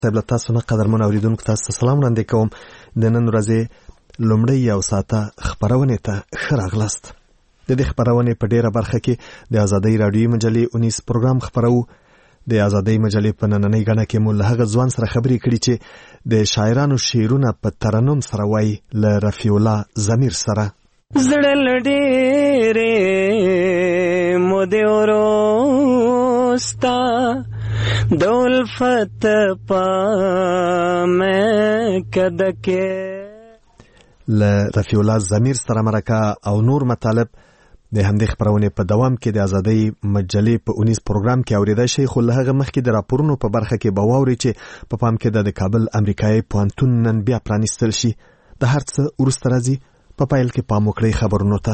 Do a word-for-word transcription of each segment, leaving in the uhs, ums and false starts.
طيب تاسو نه قدرمن اوریدونکو تاسو سلام وړاندې کوم. د نن ورځې لومړی یو ساعته خبرونه ته ښه راغلاست. د دې خبرونه په ډیره برخه کې د آزادۍ رادیوي مجلې اونیس پروګرام خبرو. د آزادۍ مجلې په نننۍ غاڼه کې مو له هغه ځوان سره خبرې کړې چې د شاعرانو شعرونه په ترنم سره وایي له رفیع الله ضمیر سره. زړه لډېرې مودې وروسته د الفت په مکده کې له رفیع الله ضمیر سره مرکه او نور مطالب د همدې خبرونه په دوام کې د آزادۍ مجلې په اونیس پروګرام کې اوریدای شي. خو له هغه مخکې د راپورونو په برخه کې به واوري چې په پام کې د کابل امریکایي پوهنتون نن بیا پرانیستل شي. د هر څه وروسته راځي په پایل کې پام وکړئ خبرونو ته.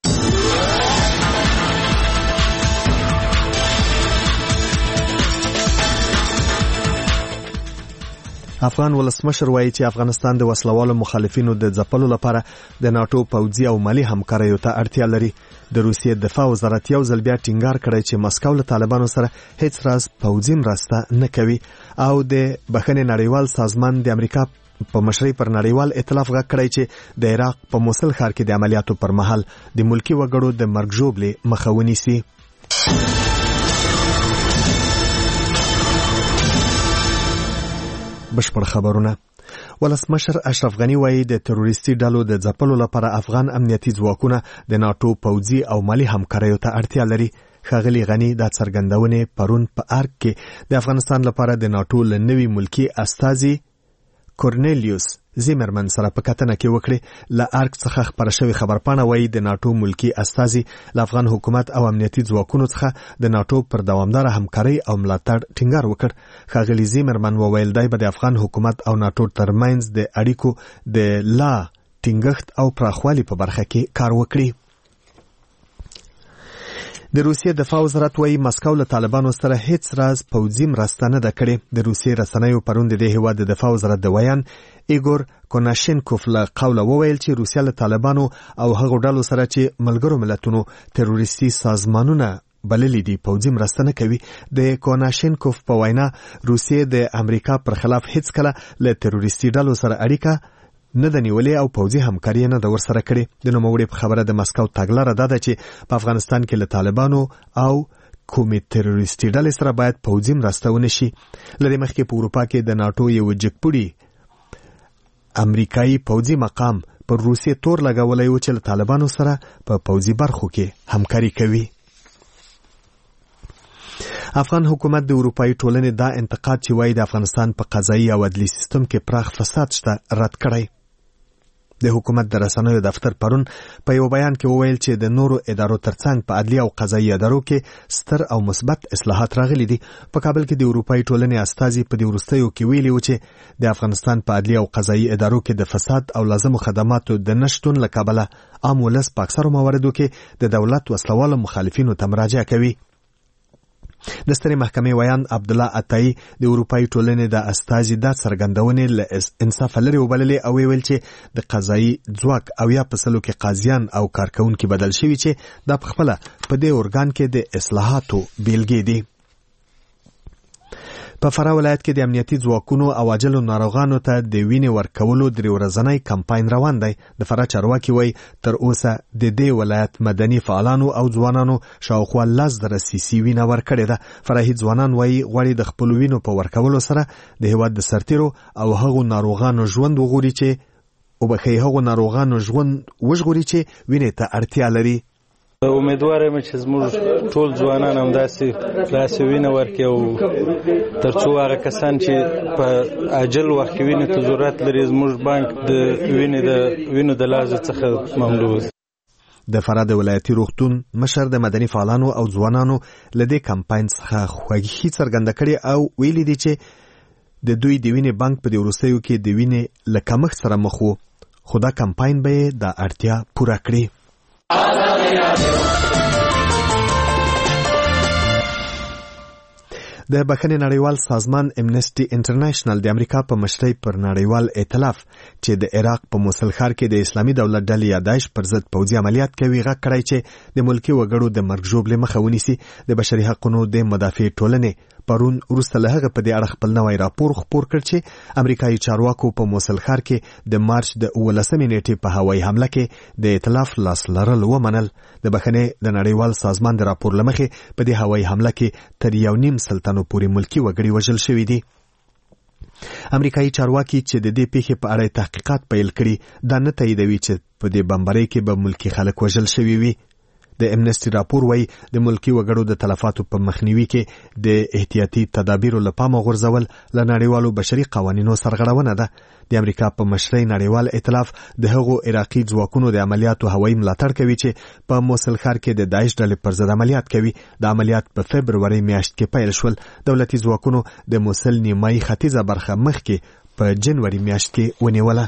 افغان ولسمشر وایي چې افغانستان د وسلوالو مخالفینو د ځپلو لپاره د ناتو پوځي او مالی همکاریو ته اړتیا لري. د روسیې دفاع وزارت یو ځل بیا ټینګار کړی چې مسکو له طالبانو سره هیڅ راز پوځي مرسته نه کوي او د بخښنې نړیوال سازمان د امریکا په مشرۍ پر نړیوال ائتلاف غږ کړی چې د عراق په موصل ښار کې د عملیاتو پر مهال د ملکی وګړو د مرګ ژوبلې مخه ونیسي. بشپړ خبرونه. ولسمشر اشرف غنی وایي د تروریستي ډلو د ځپلو لپاره افغان امنیتي ځواکونه د ناتو پوځي او مالی همکاریو ته اړتیا لري. ښاغلي غنی دا څرګندونې پرون په ارګ کې د افغانستان لپاره د ناتو له نوي ملکی استازي کورنیلیوس زیمرمن سره په کتنه کې وکړي. له ارګ څخه خبر شوی خبرپاڼه وایي د ناتو ملکی استازي له افغان حکومت او امنیتي ځواکونو څخه د ناتو پر دوامدار همکاري او ملاتړ ټینګار وکړ. ښاغلي زیمرمن وویل دی به د افغان حکومت او ناتو ترمنځ د اړیکو د لا ټینګښت او پراخوالي په برخه کې کار وکړي. د روسیې دفاع وزارت وایي مسکو له طالبانو سره هیڅ راز پوځي مرسته نه ده کړې. د روسیې رسنیو پرون د دې هیواد د دفاع وزارت د ویان ایګور کوناشینکوف له قوله وویل چې روسیه له طالبانو او هغو ډلو سره چې ملګرو ملتونو تروریستي سازمانونه بللي دي پوځي مرسته نه کوي. د کوناشینکوف په وینا روسیې د امریکا پر خلاف هیڅ کله له تروریستي ډلو سره اړیکه نه د نیولې او پوځي همکاري نه د ورسره کړې. د نوموړي په خبره د مسکو تګلاره ده چې په افغانستان کې له طالبانو او کومې تروریستي ډلې سره باید پوځي مرسته ونه شي. له دې مخکې په اروپا کې د ناتو یو جګپوړي امریکایي پوځي مقام پر روسیې تور لګولی و چې له طالبانو سره په پوځي برخو کې همکاري کوي. افغان حکومت د اروپایي ټولنې دا انتقاد چې وایي د افغانستان په قضایي او عدلي سیستم کې پراخ فساد شته رد کړی. د حکومت د رسنیو دفتر پرون په یو بیان کې وویل چې د نورو ادارو ترڅنګ په عدلي او قضایي ادارو کې ستر او مثبت اصلاحات راغلي دي. په کابل کې د اروپایي ټولنې استازي په دې وروستیو کې ویلي و چې د افغانستان په عدلي او قضایي ادارو کې د فساد او لازمو خدماتو د نشتون له کبله عام ولس په اکثرو مواردو کې د دولت وسلوالو مخالفینو ته مراجعه کوي. د سترې محکمې ویان عبدالله عطایي د اروپایي ټولنې د استازي دا څرګندونې له انصاف لرې وبللې او ویل چې د قضایي ځواک او یا په سلو کې قاضیان او کارکونکي بدل شوي چې دا په خپله په دې ارګان کې د اصلاحاتو بیلګې دي. په فراه ولایت کې د امنیتي ځواکونو او عاجلو ناروغانو ته د وینې ورکولو درې ورځنی کمپاین روان دی. د فراه چارواکي وایي تر اوسه د دې ولایت مدني فعالانو او ځوانانو شاوخوا لس زره سیسي وینه ورکړې ده. فراهي ځوانان وایي غواړي د خپلو وینو په ورکولو سره د هیواد د سرتیرو او هغو ناروغانو ژوند وغوري چې وبښئ هغو ناروغانو ژوند وژغوري چې وینې ته اړتیا لري. امیدوار یم چې زموږ ټول ځوانان همداسې داسې وینه ورکړي او تر څو هغه کسان چې په عاجل وخت کې وینې ته ضرورت لري زموږ بانک د وینې د وینو د لازم څخه ممنوع. د فراه د ولایتي روغتون مشر د مدني فعالانو او ځوانانو له دې کمپاین څخه خوښي څرګنده کړې او ویلي دي چې د دوی د وینې بانک په دې وروستیو کې د وینې له کمښت سره مخ و خو دا کمپاین به یې دا اړتیا پوره کړي. د بخښنې نړیوال سازمان امنیسټي انټرنیشنل د امریکا په مشرۍ پر نړیوال ائتلاف چې د عراق په موصل ښار کې د اسلامي دولت ډلې یا داعش پر ضد پوځي عملیات کوي غږ کړی چې د ملکي وګړو د مرګ ژوبلې مخه ونیسي. د بشري حقوقو د مدافع ټولنې پرون وروسته له هغه په دې اړه خپل نوی راپور خپور کړ چې امریکایي چارواکو په موصل ښار کې د مارچ د اوولسمې نیټې په هوایي حمله کې د ائتلاف لاس لرل ومنل. د بخښنې د نړیوال سازمان د راپور له مخې په دې هوایي حمله کې تر یو نیم سل تنو پورې ملکي وګړي وژل شوي دي. امریکایي چارواکي چې د دې پیښې په اړه تحقیقات پیل کړي دا نه تاییدوي چې په دې بمبارۍ کې به ملکي خلک وژل شوي وي. د امنسټي راپور وایي د ملکي وګړو د تلفاتو په مخنیوي کې د احتیاطي تدابیرو له پامه غورځول له نړیوالو بشري قوانینو سرغړونه ده. د امریکا په مشرۍ نړیوال ائتلاف د هغو عراقي ځواکونو د عملیاتو هوایي ملاتړ کوي چې په موصل ښار کې د داعش ډلې پر ضد عملیات کوي. د عملیات په فبروري میاشت کې پیل شول. دولتي ځواکونو د موصل نیمایي ختیځه برخه مخکې په جنوري میاشت کې ونیوله.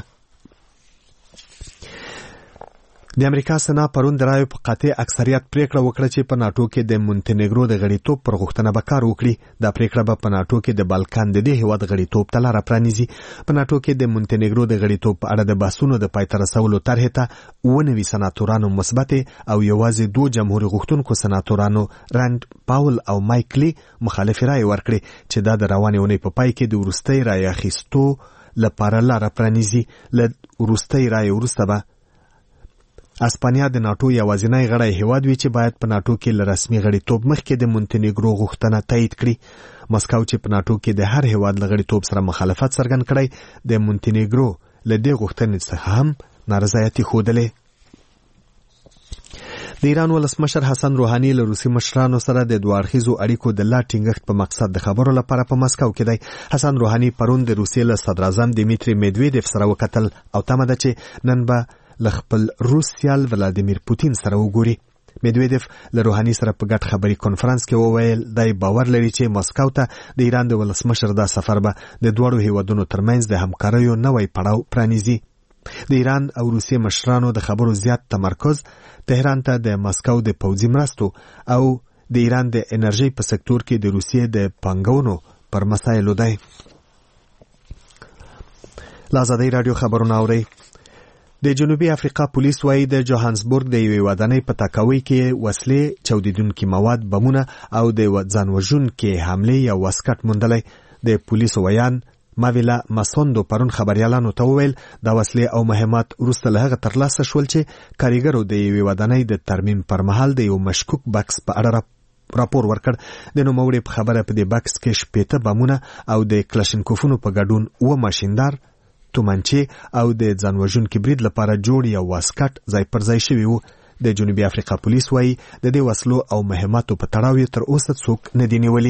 د امریکا سنا پرون د رایو په قاطع اکثریت پریکړه وکړه چې په ناټو کې د مونټینګرو د غړیتوب پر غوښتنه به کار وکړي. دا پریکړه به په ناټو کې د بالکان د دې هیواد غړیتوب ته لاره پرانیزي. په ناټو کې د مونټینګرو د غړیتوب په اړه د بحثونو د پای ته رسولو طرحې ته اووه نوي سناتورانو مثبت او یوازې دوه جمهوري غوښتونکو سناتورانو راند پاول او مایک لی مخالف رایې ورکړې چې دا د روانې اونۍ په پای کې د وروستۍ رایې اخیستو لپاره لاره پرانیزي. له وروستۍ رایې وروسته به اسپانیا د ناټو یوازینی غړی هیواد وي چې باید په ناټو کې له رسمي غړیتوب مخکې د مونټینګرو غوښتنه تایید کړي. مسکو چې په ناټو کې د هر هیواد له غړیتوب سره مخالفت څرګند کړی د مونټینګرو له دې غوښتنې څخه هم نارضایتي ښودلې. د ایران ولسمشر حسن روحاني له روسي مشرانو سره د دوه اړخیزو اړیکو د لا ټینګښت په مقصد د خبرو لپاره په مسکو کې دی. حسن روحاني پرون د روسیې له صدراعظم دیمیتری میدویدف سره وکتل او تمه ده چې نن به له خپل روس سیال ولادیمیر پوتین سره وګوري. میدویدف له روحاني سره په ګډ خبري کنفرانس کې وویل دی باور لري چې مسکو ته د ایران د ولسمشر دا سفر به د دواړو هیوادونو ترمنځ د همکاریو نوی پړاو پرانیزي. د ایران او روسیې مشرانو د خبرو زیات تمرکز تهران ته د مسکو د پوځي مرستو او د ایران د انرژي په سکتور کې د روسیې د پانګونو پر مسایلو دی. له ازادۍ راډیو خبرونه اورئ. د جنوبي افریقا پولیس وایي د جوهانسبورګ د یوې ودانۍ په تاکاوۍ کې وسلې، چاودیدونکي مواد، بمونه او د ځان وژونکي حملې یو واسکټ موندلی. د پولیسو ویان ماویلا ماسوندو پرون خبریالانو ته وویل دا وسلې او مهمات وروسته له هغه ترلاسه شول چې کاریګرو د یوې ودانۍ د ترمیم پر مهال د یو مشکوک بکس په اړه راپور ورکړ. د نوموړي په خبره په دې بکس کې شپېته بمونه او د کلاشینکوفونو په ګډون اووه ماشیندار تومانچې او د ځان وژونکي برید لپاره جوړ یو واسکټ ځای پر ځای شوي وو. د جنوبي افریقا پولیس وایي د دې وسلو او مهماتو په تړاو یې تر اوسه څوک نه دي نیولي.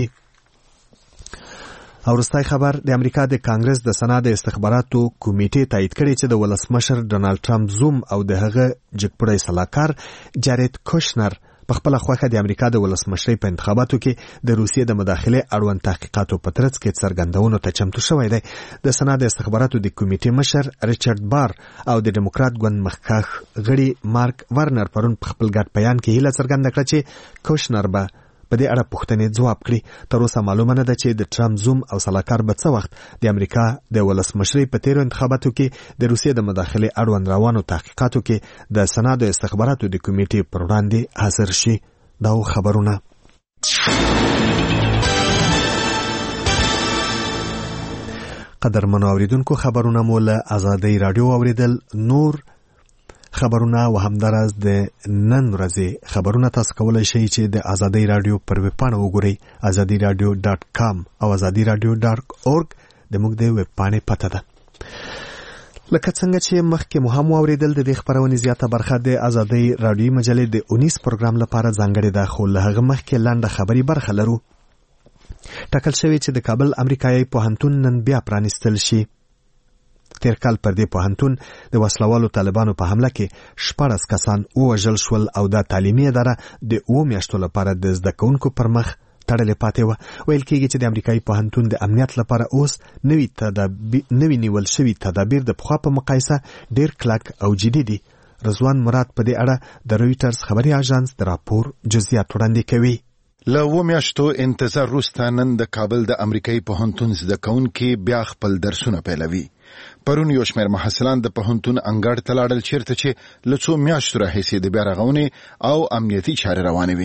او وروستی خبر د امریکا د کانګرس د سنا د استخباراتو کمیټې تایید کړی چې د ولسمشر ډونالډ ټرمپ زوم او د هغه جګپړی سلاکار جارید کوشنر په خپله خوښه د امریکا د ولسمشرۍ په انتخاباتو کې د روسیې د مداخلې اړوند تحقیقاتو په ترڅ کې څرګندونو ته چمتو شوی دی. د سنا د استخباراتو د کمیټې مشر ریچارډ بار او د ډیموکرات ګوند مخکښ غړي مارک ورنر پرون په خپل ګډ بیان کې هیله څرګنده کړه چې کوشنر به په دې اړه پوښتنې ځواب کړي. تر اوسه معلومه نه ده چې د ټرمپ زوم او سلاکار به څه وخت د امریکا د ولسمشرۍ په تیرو انتخاباتو کې د روسیې د مداخلې اړوند روانو تحقیقاتو کې د سنا د استخباراتو د کمیټې پر وړاندې حاضر شي. دا خبرونه قدرمنو اوریدونکو خبرونه مو له ازادۍ راډیو اوریدل. نور خبرونه و همداراز د نن ورځې خبرونه تاسو کولی شئ چې د ازادۍ راډیو پر ویبپاڼه وګورئ ازادي راډیو ډاټ کام او ازادي راډیو ډاټ اورګ د موږ د ویبپاڼې پته ده. لکه څنګه چې مخکې مو هم واورېدل د دې خپرونې زیاته برخه د ازادۍ راډیوي مجلې د اونیس پروګرام لپاره ځانګړې ده، خو له هغه مخکې لنډه خبري برخه لرو. ټاکل شوی چې د کابل امریکایي پوهنتون نن بیا پرانیستل شي. تیر کال پر دې پوهنتون د وسلوالو طالبانو په حمله کې شپاړس کسان ووژل شول او دا تعلیمي اداره د اوو میاشتو لپاره د زده کوونکو پر مخ تړلې پاتې وه. ویل کېږي چې د امریکایي پوهنتون د امنیت لپاره اوس نوي نوي نیول شوي تدابیر د پخوا په مقایسه ډېر کلک او جدي دي. رضوان مراد په دې اړه د رویټرز خبري اژانس د راپور جزئیات وړاندې کوي. له اوو میاشتو انتظار وروسته نن د کابل د امریکایي پوهنتون زده کوونکي بیا خپل درسونه پیلوي. پرون یو شمېر محصلان د پوهنتون انګړ ته لاړل چیرته چې له څو میاشتو راهیسې د بیا رغونې او امنیتي چارې روانې وي.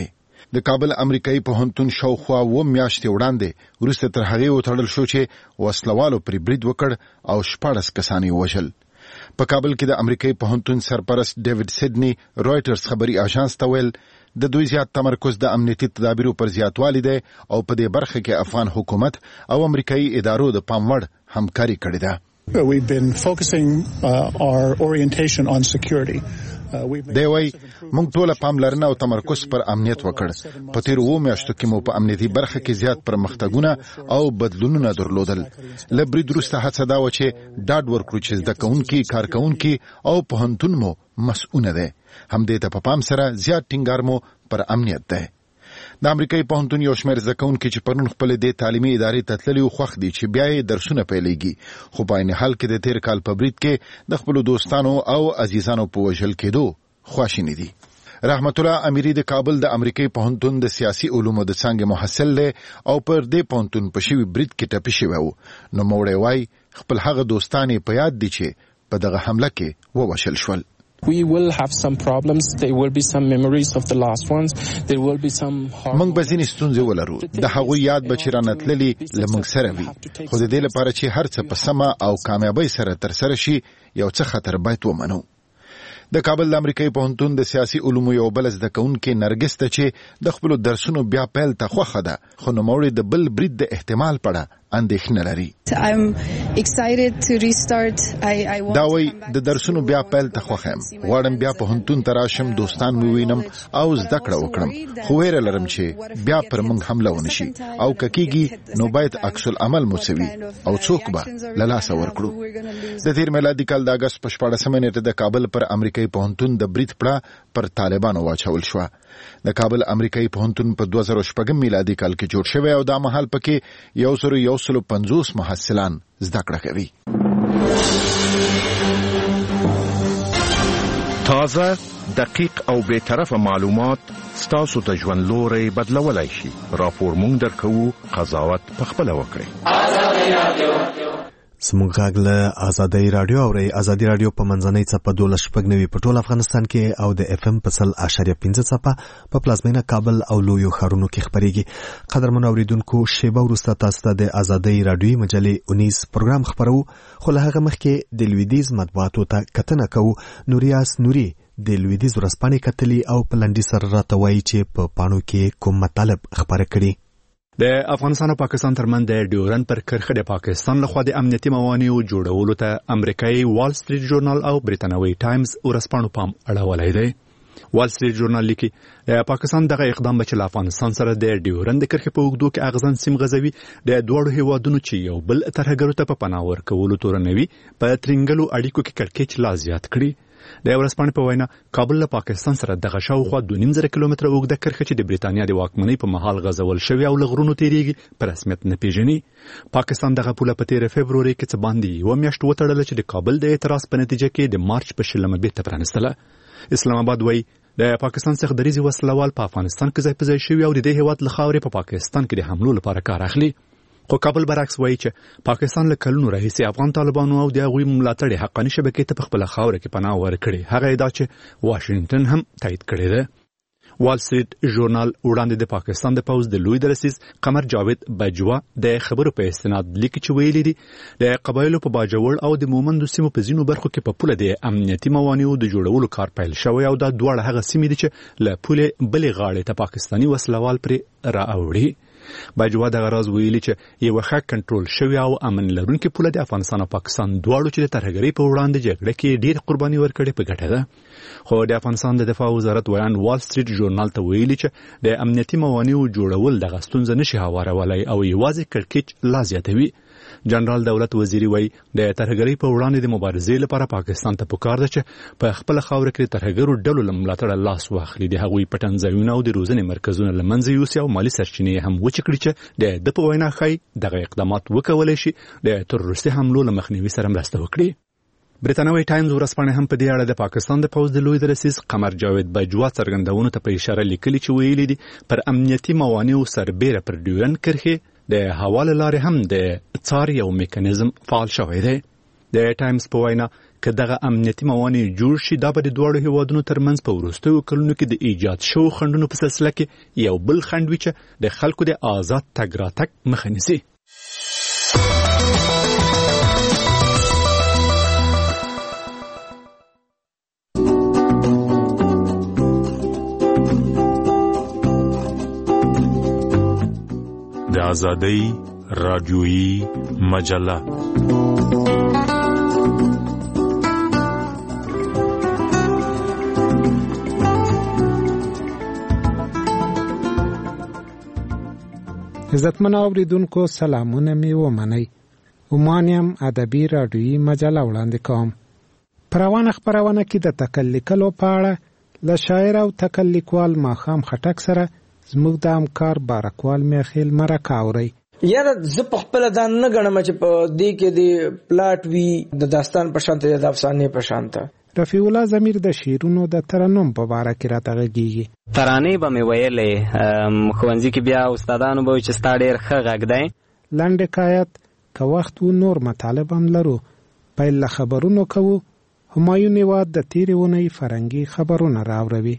د کابل امریکایي پوهنتون شاوخوا اووه میاشتې وړاندې وروسته تر هغې وتړل شو چې وسلوالو پرې برید وکړ او شپاړس کسان یې وژل. په کابل کې د امریکایي پوهنتون سرپرست ډیوډ سیډني رویټرز خبري اژانس ته ویل د دوی زیات تمرکز د امنیتي تدابیرو پر زیاتوالي دی او په دې برخه کې افغان حکومت او امریکایي ادارو د پام وړ همکاري کړې ده. We've been focusing uh, our orientation on security. دی وای موږ ټول پاملرنه او تمرکز پر امنیت وکړ. په تیر اووه میاشتو کې مو په امنیتي برخه کې زیات پرمختګونه او بدلونونه درلودل. له برید وروسته هڅه دا وه چې ډاډ ورکړو چې زده کوونکي، کارکوونکي او پوهنتون مو مسؤونه دی. همدې ته په پام سره زیات ټینګار مو پر امنیت دی. د امریکایي پوهنتون یو شمېر زده کوونکي چې پرون خپلې دې تعلیمي ادارې ته تللي وو خوښ دي چې بیا یې درسونه پیلېږي، خو په عین حال کې د تېر کال په برید کې د خپلو دوستانو او عزیزانو په وژل کېدو خواشیني دي. رحمت الله امیری د کابل د امریکایي پوهنتون د سیاسي علومو د څانګې محصل دی او پر دې پوهنتون په شوي برید کې ټپي شوی و. نوموړی وایي خپل هغه دوستان یې په یاد دي چې په دغه حمله کې ووژل شول. We will have some problems. There will be some memories of the last ones. There will be some hard... موږ به ځینې ستونزې ولرو. د هغوی یاد به چې رانه تللي له موږ سره وي. خو د دې لپاره چې هر څه په سمه او کامیابۍ سره ترسره شي یو څه خطر باید ومنو. د کابل د امریکایي پوهنتون د سیاسي علومو یو بل زده کوونکې نرګس ته چې د خپلو درسونو بیا پیل ته خوښه ده، خو نوموړی د بل برید د احتمال په اړه اندېښنه لري. دا وایي د درسونو بیا پیل ته خوښه یم، غواړم بیا پوهنتون ته راشم، دوستان مې ووینم او زده کړه وکړم، خو ویره لرم چې بیا پر موږ حمله ونه شي او که کېږي نو باید عکس العمل مو څه وي او څوک به له لاسه ورکړو. د تېر میلادي کال د اګست په شپاړسمه نیټه د کابل پر امریکایي پوهنتون د برید پړه پر طالبانو واچول شوه. د کابل امریکایي پوهنتون په دوه زره شپږم میلادي کال کې جوړ شوی او دا مهال پکې یو سل یو سل پنځوس محصلان زده کړه کوي. تازه، دقیق او بے طرفه معلومات ستاسو ته ژوند لوری بدلولای شي. راپور مونږ درکوو، قضاوت پخپله وکړئ. زموږ غږ له ازادۍ راډیو اورئ. ازادي راډیو په منځنۍ څپه دولس شپږ نوي په ټول افغانستان کې او د اف ام په سل اشاریه پنځه څپه په پلازمینه کابل او لویو ښارونو کې خپرېږي. قدرمنو اوریدونکو، شیبه وروسته تاسو ته د ازادۍ راډیوي مجلې اونیز پروګرام خپرو، خو له هغه مخکې د لویدیځ مطبوعاتو ته کتنه کوو. نوریاس نوري د لویدیځ ورځپاڼې کتلي او په لنډي سره راته وایي چې په پاڼو کې کوم مطالب خپاره کړي. د افغانستان او پاکستان ترمنځ د ډیورن پر کرښه د پاکستان لخوا د امنیتي موانعو جوړولو ته امریکایي وال سټریټ ژورنال او بریتانوي ټایمز ورځپاڼو پام اړولی دی. وال سټریټ ژورنال لیکي د پاکستان دغه اقدام به چې له افغانستان سره د ډیورن د کرښې په اوږدو کې اغزن سیم غځوي، د دواړو هیوادونو چې یو بل ترهګرو ته په پناه ورکولو تورنوي، په ترینګلو اړیکو کې کړکېچ لا زیات کړي. د ورځپاڼې په وینا کابل له پاکستان سره دغه شاوخوا دوه نیم زره کیلومتره اوږده کرښه چې د بریتانیا د واکمنۍ په مهال غځول شوې او له غرونو تېرېږي په رسمیت نه پېژني. پاکستان دغه پوله په تېره فبروري کې څه باندې یوه میاشت وتړله چې د کابل د اعتراض په نتیجه کې د مارچ په شلمه بېرته پرانستله. اسلام آباد وایي د پاکستان څخه دریځي وسلوال په افغانستان کې ځای په ځای شوي او د دې هېواد له خاورې په پاکستان کې د حملو لپاره کار اخلي. خو کابل برعکس وایي چې پاکستان له کلونو راهیسې افغان طالبانو او د هغوی ملاتړي حقاني شبکې ته په خپله خاوره کې پناه ورکړې. هغه ادعا چې واشنګټن هم تایید کړې ده. وال سټریټ ژورنال وړاندې د پاکستان د پوځ د لوی درسیز قمر جاوید بجوا د خبرو په استناد لیکي چې ویلي دي د قبایلو په باجوړ او د مومندو سیمو په ځینو برخو کې په پوله د امنیتي موانعو د جوړولو کار پیل شوی او دا دواړه هغه سیمې دي چې له پولې بلې غاړې ته پاکستاني وسلوال پرې رااوړي. بجوا دغه راز ویلي چې یوه ښه کنټرول شوې او امن لرونکې پوله د افغانستان او پاکستان دواړو چې د ترهګرۍ په وړاندې جګړه کې ډېر قرباني ورکړې په ګټه ده. خو د افغانستان د دفاع وزارت ویان وال سټریټ ژورنال ته ویلي چې د امنیتي موانعو جوړول دغه ستونزه نشي هوارولی او یوازې کړکېچ لا زیاتوي. جنرال دولت وزیری وایي د ترهګرۍ په وړاندې د مبارزې لپاره پاکستان ته پکار ده چې په خپله خاوره کې د ترهګرو ډلو له ملاتړه لاس واخلي، د هغوی پټنځایونه او د روزنې مرکزونه له منځه یوسي او مالي سرچینې هم وچې کړي چې د ده په وینا ښایي دغه اقدامات وکولی شي د تروریستي حملو له مخنیوي سره مرسته وکړي. بریتانوي ټایمز ورځپاڼې هم په دې اړه د پاکستان د پوځ د لوی درسیز قمر جاوید بجوا څرګندونو ته په اشاره لیکلي چې ویلي دي پر امنیتي موانعو سربیره پر ډیورن کرښې د هوا له لارې هم د څار یو میکانیزم فعال شوی دی. د ټایمز په وینا که دغه امنیتي موانع جوړ شي دا به د دواړو هیوادونو ترمنځ په وروستیو کلونو کې د ایجاد شوو خنډونو په سلسله کې یو بل خنډ وي چې د خلکو د آزاد تګ راتګ مخه نیسي. د آزادۍ رادیویی مجله عزتمن اوریدونکو سلامونه می ومنئ. عمانیم ادبي رادیویی مجله وړاندې کوم. په روانه خپرونه کې د تکلیکلو په اړه له شاعر او تکلیکوال ماښام خټک سره زموږ د همکار بارکوال میخیل مرکه اورئ. یاره زه په خپله دا نه ګڼم چې په دې کې د پلاټ وي د داستان په شانته د افسانې په شانته. رفیع الله ضمیر د شعرونو د ترنم په باره کې راته غږیږي. ترانې به مې ویلې ښوونځي کې بیا استادانو به وایي چې ستا ډېر ښه غږ دی. لنډ حکایت که وخت و نور مطالب هم لرو. پیل له خبرونو کوو. همایون هیواد د تېرې اونۍ فرهنګي خبرونه راوروي.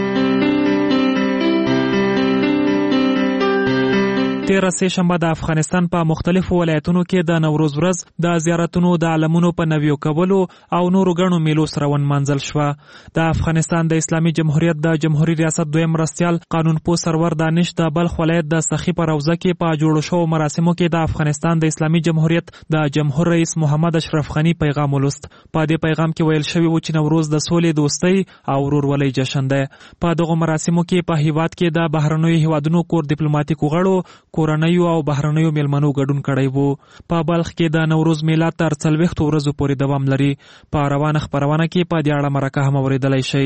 تیره سه شنبه د افغانستان په مختلفو ولایتونو کې د نوروز ورځ د زیارتونو د علمونو په نویو کولو او نورو ګڼو میلو سره ونمانځل شوه. د افغانستان د اسلامي جمهوریت د جمهوریت ریاست دویم مرستیال قانون پوه سرور دانش د بلخ ولایت د سخی په روضه کې په جوړو شوو مراسمو کې د افغانستان د اسلامي جمهوریت د جمهور رئیس محمد اشرف غنی پیغام ولوست. په دې پیغام کې ویل شوی و چې نوروز د سولې، دوستۍ او ورورولۍ جشن دی. په دغه مراسمو کې په هیواد کې د بهرنیو هیوادونو کور ډیپلوماټیکو غړو، کورنیو او بهرنیو میلمنو ګډون کړی وو. په بلخ کې د نوروز میله تر څلوېښتو ورځو پورې دوام لري. په روانه خپرونه کې په دې اړه مرکه هم اورېدلی شئ.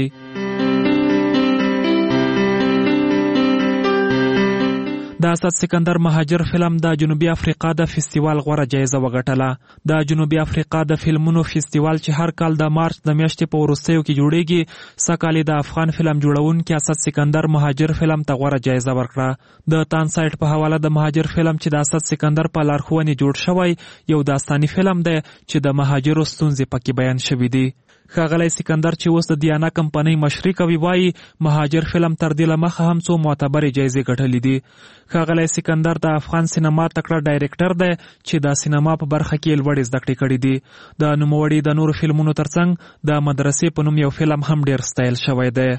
د اسد سکندر مهاجر فلم د جنوبي افریقا د فستیوال غوره جایزه وګټله. د جنوبي افریقا د فلمونو فستیوال چې هر کال د مارچ د میاشتې په وروستیو کې جوړیږي، سږکال د افغان فلم جوړونکي اسد سکندر مهاجر فلم ته غوره جایزه ورکړه. د تان سایټ په حواله د مهاجر فلم چې د اسد سکندر په لارښوونې جوړ شوی یو داستاني فلم دی چې د مهاجرو ستونزې پکې بیان شوي دي. ښاغلی سکندر چې اوس د دیانا کمپنۍ مشري کوي وایي مهاجر فلم تر دې له مخه هم څو معتبرې جایزې ګټلې دي. ښاغلی سکندر د افغان سینما تکړه ډایرکټر دی چې د سینما په برخه کې لوړې زده کړې کړې دي. د نوموړي د نورو فلمونو ترڅنګ د مدرسې په نوم یو فلم هم ډیر ستایل شوی دی.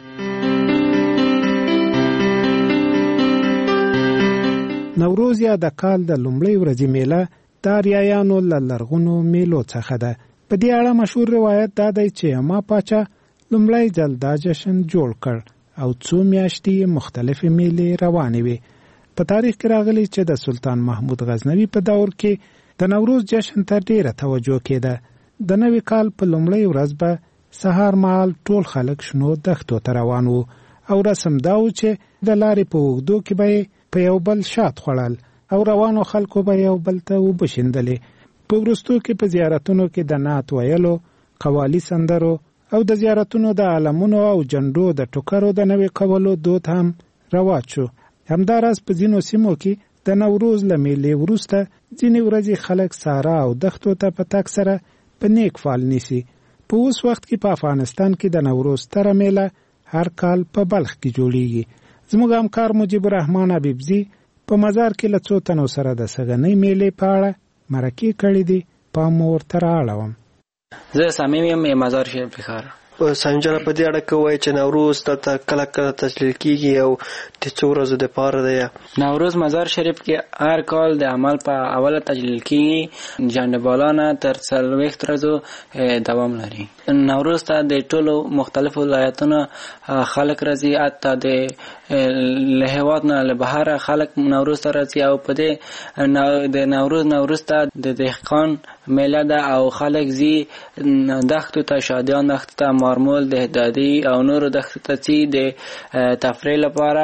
نوروز یا د کال د لومړۍ ورځې میله د آریایانو له لرغونو میلو څخه ده. په دې اړه مشهور روایت دا دی چې اما پاچا لومړی ځل دا جشن جوړ کړ او څو میاشتې مختلفې میلې روانې وې. په تاریخ کې راغلی چې د سلطان محمود غزنوي په دور کې د نوروز جشن ته ډیره توجه کېده. د نوي کال په لومړۍ ورځ به سهار مهال ټول خلک شنو دښتو ته روان وو او رسم دا و چې د لارې په اوږدو کې به په یو بل شات خوړل او روانو خلکو به یو بل ته اوبه شیندلې. په وروستو کې په زیارتونو کې د نعت ویلو، قوالي سندرو او د زیارتونو د علمونو او جنډو د ټوکرو د نوي کولو دود هم رواج شو. همداراز په ځینو سیمو کې د نوروز له میلې وروسته ځینې ورځې خلک سارا او دښتو ته په تګ سره په نیک فال نیسي. په اوس وخت کې په افغانستان کې د نوروز ستره میله هر کال په بلخ کې جوړیږي. زموږ همکار مجیب الرحمن حبیبزي په مزار کې له څو تنو سره د سږنۍ میلې په اړه مرکې کړې دي. پام ورته رااړوم. زه صمیم یم مزار شریف ښار. صمیم جانه په دې اړه کې وایي چې نوروز ته کله کله تجلیل کېږي او د څو ورځو دپاره دی. نوروز مزار شریف کې هر کال د عمل په اوله تجلیل کېږي. جنډبالا نه تر څلوېښت ورځو دوام لري. نوروز ته د ټولو مختلفو ولایتونو خلک راځي، حتی د له هېواد نه له بهره خلک نوروز ته راځي او په دې د نوروز نوروز ته د دهقان میله ده او خلک ځي دښتو ته، شادیان دښتو ته، مارمول، دهدادي او نورو دښتو ته ځي د تفریح لپاره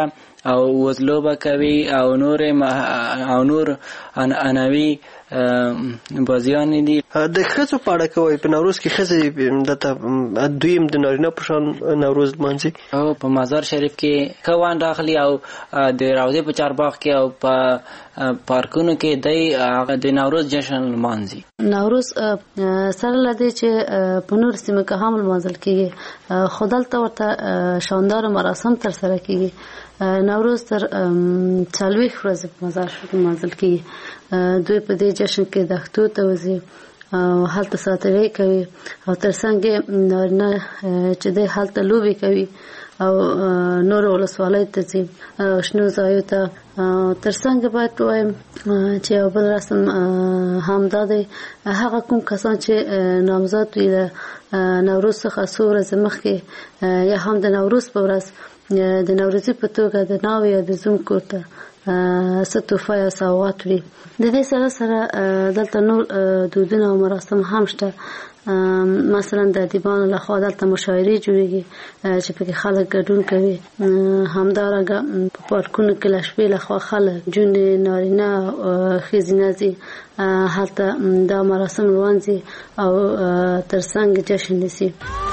او وزلوبه کوي او نور او نور انوي بازیان دي. د ښځو په اړه کوي په نوروز کې ښځې دته دویم د نارینه په شان نوروز لمانځي او په مزار شریف کې خوان داخلي او د راوځي په چارباغ کې او په پارکونو کې د د نوروز جشن لمانځي. نوروز سره لدی چې په نور سیمه کې هم لمانځل کیږي، خدالته ورته شاندار مراسم تر سره کیږي. نوروز تر څلوېښت ورځې په مزار شریف کې لمانځل کیږي. دوی په دې جشن کې دښتو ته وځي او هلته ساتیري کوي او ترڅنګ نارینه چې دی هلته لوبې کوي او نور ولسوالۍ ته ځي شنو ځایو ته. ترڅنګ باید ووایم چې یو بل رسم همدا دی، هغه کوم کسان چې نامزد وي د نوروز څخه څو ورځې مخکې یا هم د نوروز په ورځ د نوروزي په توګه د ناوې یا د زوم کور ته څه تحفه یا سوغات وړي. د دې سره سره دلته نور دودونه او مراسم هم شته. مثلا د ادیبانو لخوا دلته مشاعرې جوړیږي چې پکې خلک ګډون کوي. همدارنګه په پارکونو کې له شپې لخوا خلک جونې نارینه ښځینه ځي هلته دا مراسم لمانځي او ترڅنګ جشن نیسي.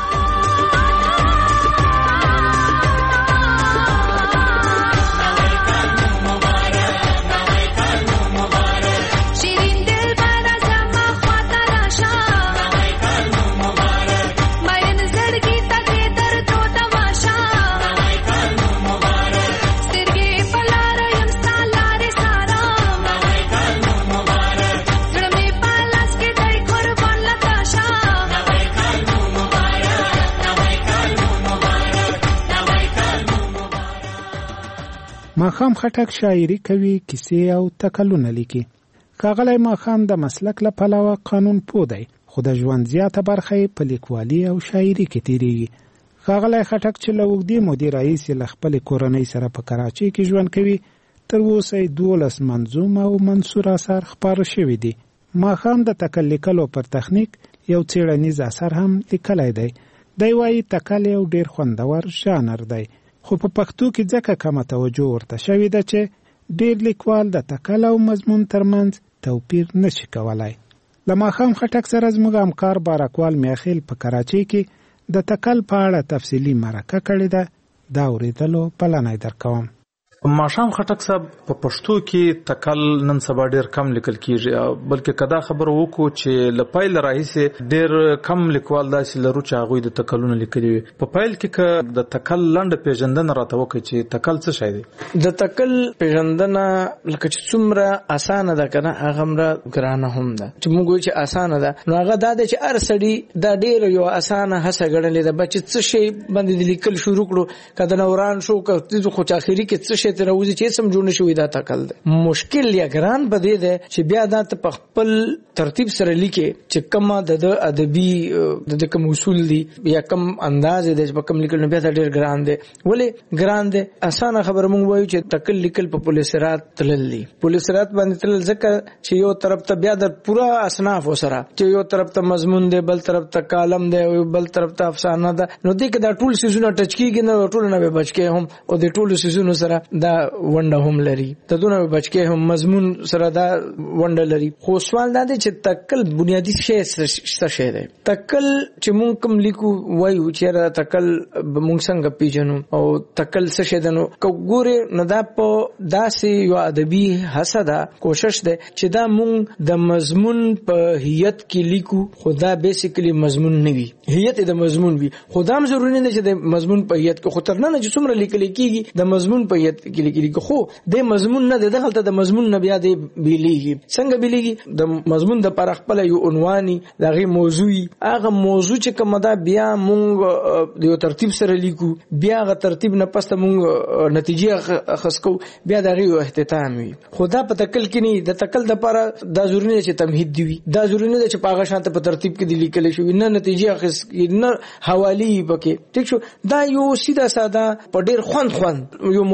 ماښام خټک شاعري کوي، کیسې او تکلونه لیکي. ښاغلی ماښام د مسلک له پلوه قانون پوه دی، خو د ژوند زیاته برخه یې په لیکوالي او شاعري کې تېرېږي. ښاغلی خټک چې له اوږدې مودې راهیسې له خپلې کورنۍ سره په کراچۍ کې ژوند کوي، تر اوسه یې دولس منظوم او منثور اثار خپاره شوي دي. ماښام د تکل لیکلو پر تخنیک یو څېړنیز اثر هم لیکلی دی. دی وایي تکل یو ډېر خوندور ژانر دی، خو په پښتو کې ځکه کمه توجه ورته شوې ده چې ډېر لیکوال د تکل او مضمون ترمنځ توپیر نشي کولای. له ماښام خټک سره زموږ همکار بارکوال میاخیل په کراچۍ کې د تکل په اړه تفصیلي مرکه کړې ده. دا اورېدلو بلنه درکوم. ماښام خټک صاحب په پښتو کې تکل نن سبا ډېر کم لیکل کیږي، بلکې کدا خبر وکړو چې له پیل راهیسې ډېر کم لیکوال داسې لرو چې هغوی د تکلونه لیکلي وي. په پیل کې که د تکل لنډه پیژندنه راته وکړي چې تکل څه شی دی؟ د تکل پیژندنه لکه چې څومره اسانه ده که نه هغه همره ګرانه هم ده. چې موږ وایو چې اسانه ده نو هغه دا دی چې هر سړي دا ډېر یو اسانه هڅه ګڼلې ده چې څه شی باندې د لیکل شروع کړو، که د نوران شو که خو چې آخري کې څه شی ته راوځي چې سم جوړ نشوي دا تکل دی. مشکل یا ګران به دی دی چې بیا دا ته په خپل ترتیب سره لیکي چې کومه د ادبي د کوم اصول دي یا کوم انداز دی چې په کوم لیکل بیا دا ډېر ګران دی. ولې ګران دی؟ اسانه خبره موږ وایو چې تکل لیکل په پولیسرات تلل دي. پولیسرات باندې تلل ځکه چې یو طرف ته بیا د پورا اصناف سره چې یو طرف ته مضمون دی، بل طرف ته کالم دی، بل طرف ته افسانه ده. نو دې کې دا ټول سيزونه ټچ کیږي نه ټول نه به بچ کې هم او د ټول سيزونو سره دا ونډه هم لري، ته دونه بچکه هم مضمون سره دا ونډه لري. خو سوال دا دی چې تکل بنیادی شی څه شی دی؟ تکل چې مونږ کوم لیکو وایو چې را تکل مونږ څنګه پیژنو او تکل څه شی دی؟ نو ګوره نو دا په داسې یو ادبي هڅه ده، کوشش ده چې دا مونږ د مضمون په هیئت کې لیکو، خو دا بیسیکلی مضمون نه وي، هیئت د مضمون وي. خو دا هم ضروري نه چې د مضمون په هیئت کې، خو تر نه چې څومره لیکل کېږي د مضمون په هیئت کې لیکل، خو د مضمون نه د دغلته د مضمون نه بیا د بیلیږي. څنګه بیلیږي؟ د مضمون د پر خپل یو عنواني دغه موضوعي هغه موضوع چې کومه ده بیا مونږ د یو ترتیب سره لیکو، بیا هغه ترتیب نه پسته مونږ نتیجې خسکو، بیا دغه یو اختتام وي. خو دا په تکل کې نه، د تکل د پر دا ضروري نه چې تمهید دی وي، دا ضروري نه چې په هغه شانته په ترتیب کې دی لیکل شي نه نتیجې خس نه حوالی پکې. ٹھیک شو؟ دا یو سیده ساده په ډیر خوند خوند یو موضوع ته سړی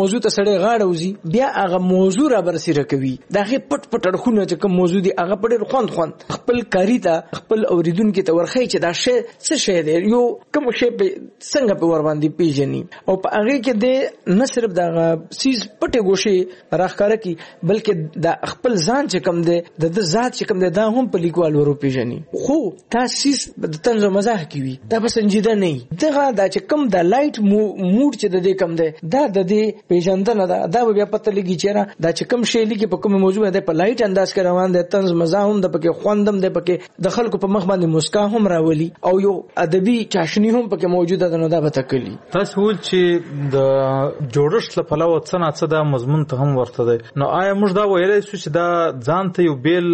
سړی غاړه وزي بیا هغه موضوع را برسېره کوي دا هغه پټ پټ اړخونه چې کوم موضوع دي هغه په ډېر خوند خوند خپل کاری ته خپل اوریدونکو ته ورخی چې دا شی څه شی دی یو کوم شی په څنګه په ور باندې پیژني او په هغه کې د نه صرف دا سیز پټه ګوشي راخاره کی بلکې دا خپل ځان چې کوم دی د ذات چې کوم دی دا هم په لیکوال ورو پیژني خو تاسو د طنز او مزاح کوي دا به سنجیده نه دغه دا چې کوم د لایټ موډ چې د دې کوم دی دا د دې پیژندنه دا دا بیا پته لګي چې دا چې کوم شی لګي په کوم موضوع دی په لایټ انداز کې روان دی طنز مزاح هم د پکې خوندم دی پکې د خلکو په مخ باندې مسکا هم راولي او یو ادبي چاشنی هم پکې موجوده ده نو دا به تکلی تاسو ول چې د جوړښت لپاره پلو څه نه څه د مضمون ته هم ورته دی نو آیا موږ دا ویلای شو چې دا ځان ته یو بیل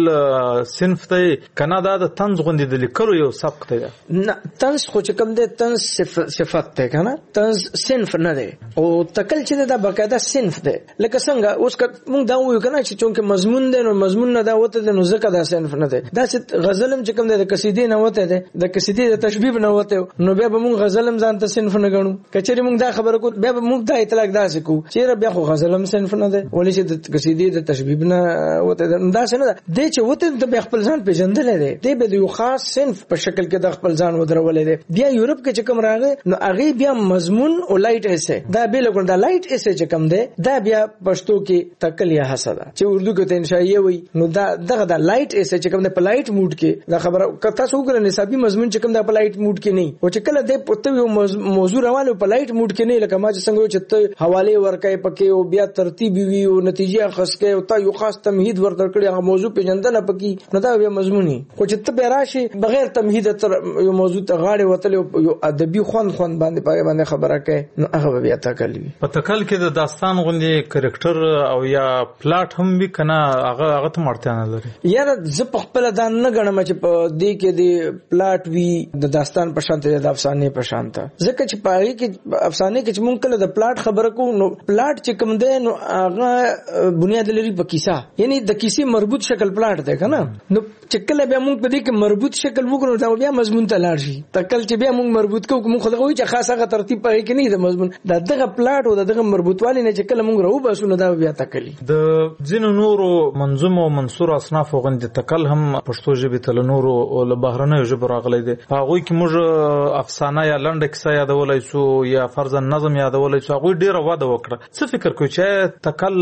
صنف ته کنه دا د طنز غوندې د لیکلو یو سبق دی نه طنز خو چې کوم دی طنز صفت دی کنه طنز صنف نه دی او تکل چې دا باقاعده صنف دی لکه څنګه اوس موږ دا وایو کنه چې چونکه مضمون دی نو مضمون نه دا وته دی نو ځکه دا صنف نه دی دا چې غزلم چې کوم دی د قصیدې نه وته دی د قصیدې د تشبیه نه وته نو بیا به موږ غزلم ځان ته صنف نه ګڼو کچېری موږ دا خبره کو بیا به موږ دا اطلاق داسې کو چې بیا خو غزلم صنف نه دی ولې چې د قصیدې د تشبیه نه وته دا څه نه ده د چې وته د خپل ځان پیژندل دی دی به یو خاص صنف په شکل کې د خپل ځان ودرولې دی بیا یورپ کې چې کوم راغی نو هغه بیا مضمون او لایټ ایسه دا به لګون دا لایټ ایسه چې کوم دی دا بیا پښتو کې تکل یا حسدا چې اردو کې ته انشائیه وي نو دا دغه دا لایټ ایسه چې کوم دی په لایټ موډ کې دا خبره کته سو ګره نصابي مضمون چې کوم دی په لایټ موډ کې نه او چې کله د پته یو موضوع روانه په لایټ موډ کې نه لکه ما چې څنګه چې ته حواله ورکای پکې او بیا ترتیب وی او نتیجه خاصه او تا یو خاص تمهید ورته کړی هغه موضوع پیژندنه پکې نو دا بیا مضموني خو چې ته به راشي بغیر تمهید تر یو موضوع ته غاړه وتل یو ادبي خوند خوند باندې پای باندې خبره کوي نو هغه بیا تکل وی په تکل کې د داستان غوندي کریکټر او یا پلاټ هم وی کنه هغه هغه ته مرته نه لري یاره زه په خپل دان نه غنم چې په دې کې د پلاټ وی د داستان په شان ته د افسانه په شان ته ځکه چې پای کې افسانه کې چې مونږ کله د پلاټ خبره کوو نو پلاټ چې کوم دی نو هغه بنیاد لري په کیسه یعنی د کیسې مربوط شکل پلاټ دی کنه نو چې کله بیا مونږ په دې کې مربوط شکل وګورو دا بیا مضمون ته لاړ شي تکل چې بیا مونږ مربوط کوو مونږ خو دغه چې خاصه ترتیب پای کې نه د مضمون دا دغه پلاټ او دغه مربوطوالی نه چې کله مونږ راو باسو نو دا بیا تکلی د ځینو نورو منظوم او منصور اصناف غوندي تکل هم پښتو ژبه تل نورو او له بهرنیو ژبو راغلي دي هغه کې موږ افسانه یا لنډه کیسه یادولای شو یا فرض نظم یادولای شو هغه ډیره وده وکړه څه فکر کوي چې تکل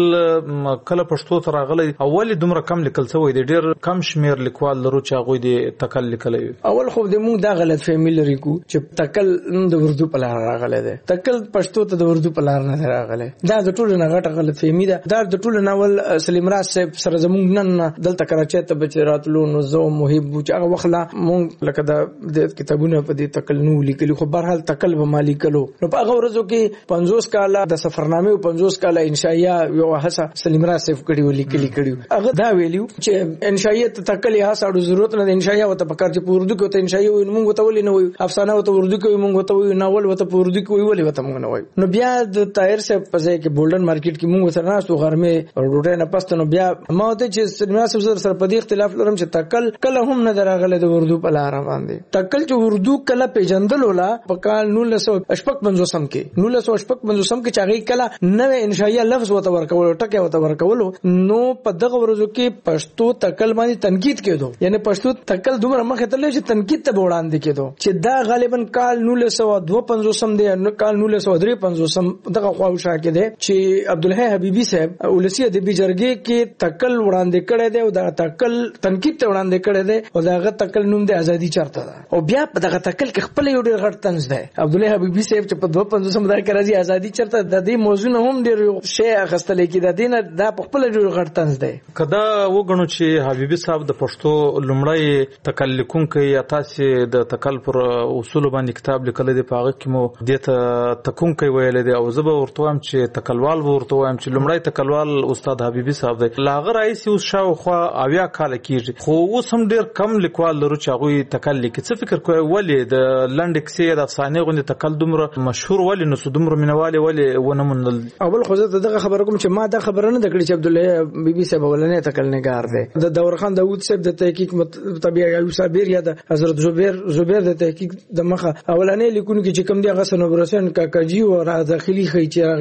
کله پښتو ته راغلي اول دومره کم لیکل شوی دی ډیر کم شمیر لیکوال لرو چې هغه دی تکل لیکلی اول خو د موږ دا غلط فهمي لري کو چې تکل د اردو په لار راغلی دی تکل پښتو ته د اردو په لار نه راغلی دا د ټولو نه غټه غلط فهمي ده دا د ټولو ناول سلیم راز صاحب سره زموږ نن دلته کراچۍ ته بچ راتلو نو زه محب چې هغه وخلا مونږ لکه د کتابونو په دې تکل نو لیکلي خو بهرحال تکل به مالی کلو نو په هغه ورځو کې پنځوس کاله د سفرنامه او پنځوس کاله انشائیه یو هڅه سلیم راز صاحب کړي و لیکلي کړي هغه دا ویلیو چې انشائیه تکل یا ساړو ضرورت نه انشائیه وته پکار چې په اردو کې ته انشائیه وي مونږ ته ولې نه وي افسانه وته اردو کې مونږ ته وي ناول وته په اردو کې وي ولې وته مونږ نه وي نو بیا د طاهر صاحب په ځای کې بولډن مارکیټ کې مونږ سره ناستو غرمه ډوډۍ نه پسته نو بیا ما ته چې سلیم راز صاحب سره په دې اختلاف لرم چې تکل کله هم نه دراغله د اردو په لار باندې تکل چې اردو کله پیژندل ولا په کال نولس سو شپږ پنځوسم کې نولس سو شپږ پنځوسم کې چاغي کله نوې انشائیه لفظ وته ورکول ټکه وته ورکول نو په دغه ورځو کې پښتو تکل باندې تنقید کېدو یعنی پښتو تکل دومره مخه ته لږ تنقید ته وړاندې کېدو چې دا غالبا کال نولس سو دوه پنځوسم دی نو کال نولس سو درې پنځوسم دغه خواوشا کې دی چې عبدالحی حبیبی صاحب ولسی ادبي جرګې کې تکل وړاندې کړی دی او دا تکل تنقید ته وړاندې کړی دی او داغه تکل نوم دی ازادي چرته ده او بیا په دغه تکل کې خپل یو ډېر غټ طنز دی عبدالحی حبیبی صاحب چې په دوه پنځوسم دا راځي ازادي چرته د دې موضوع نه هم ډېر شی اخستل کې د دینه دا په خپل ډېر غټ طنز دی کدا وګڼو چې حبیبی صاحب د پښتو لومړی تکل لیکونکی یا تاسو د تکل پر اصول باندې کتاب لیکل دی په هغه کې مو دته تکونکی ویل دی او زه به ورته وایم چې تکلوال به ورته وایم چې لومړی تکلوال استاد حبیبی صاحب دی لاغه رئیس اوس شاوخوا اویا کال کېږي خو اوس هم ډېر کم لیکوال لرو چې هغوی تکل لیکي څه فکر کوئ ولې د لنډې کیسې د افسانې غوندې تکل دومره مشهور ولې نو دومره مینوالې ولې ونه موندل اول خو زه دغه خبره کوم چې ما دا خبره نه ده کړې چې عبدالله بیبي صاحب اولنی تکل نګار دی د دورخان داود صاحب د تحقیق طبیعي ایوب صابر یا د حضرت زبیر زبیر د تحقیق د مخه اولنی لیکونکي چې کوم دی هغه سنوبر حسین کاکاجي او را داخلي خي چې هغه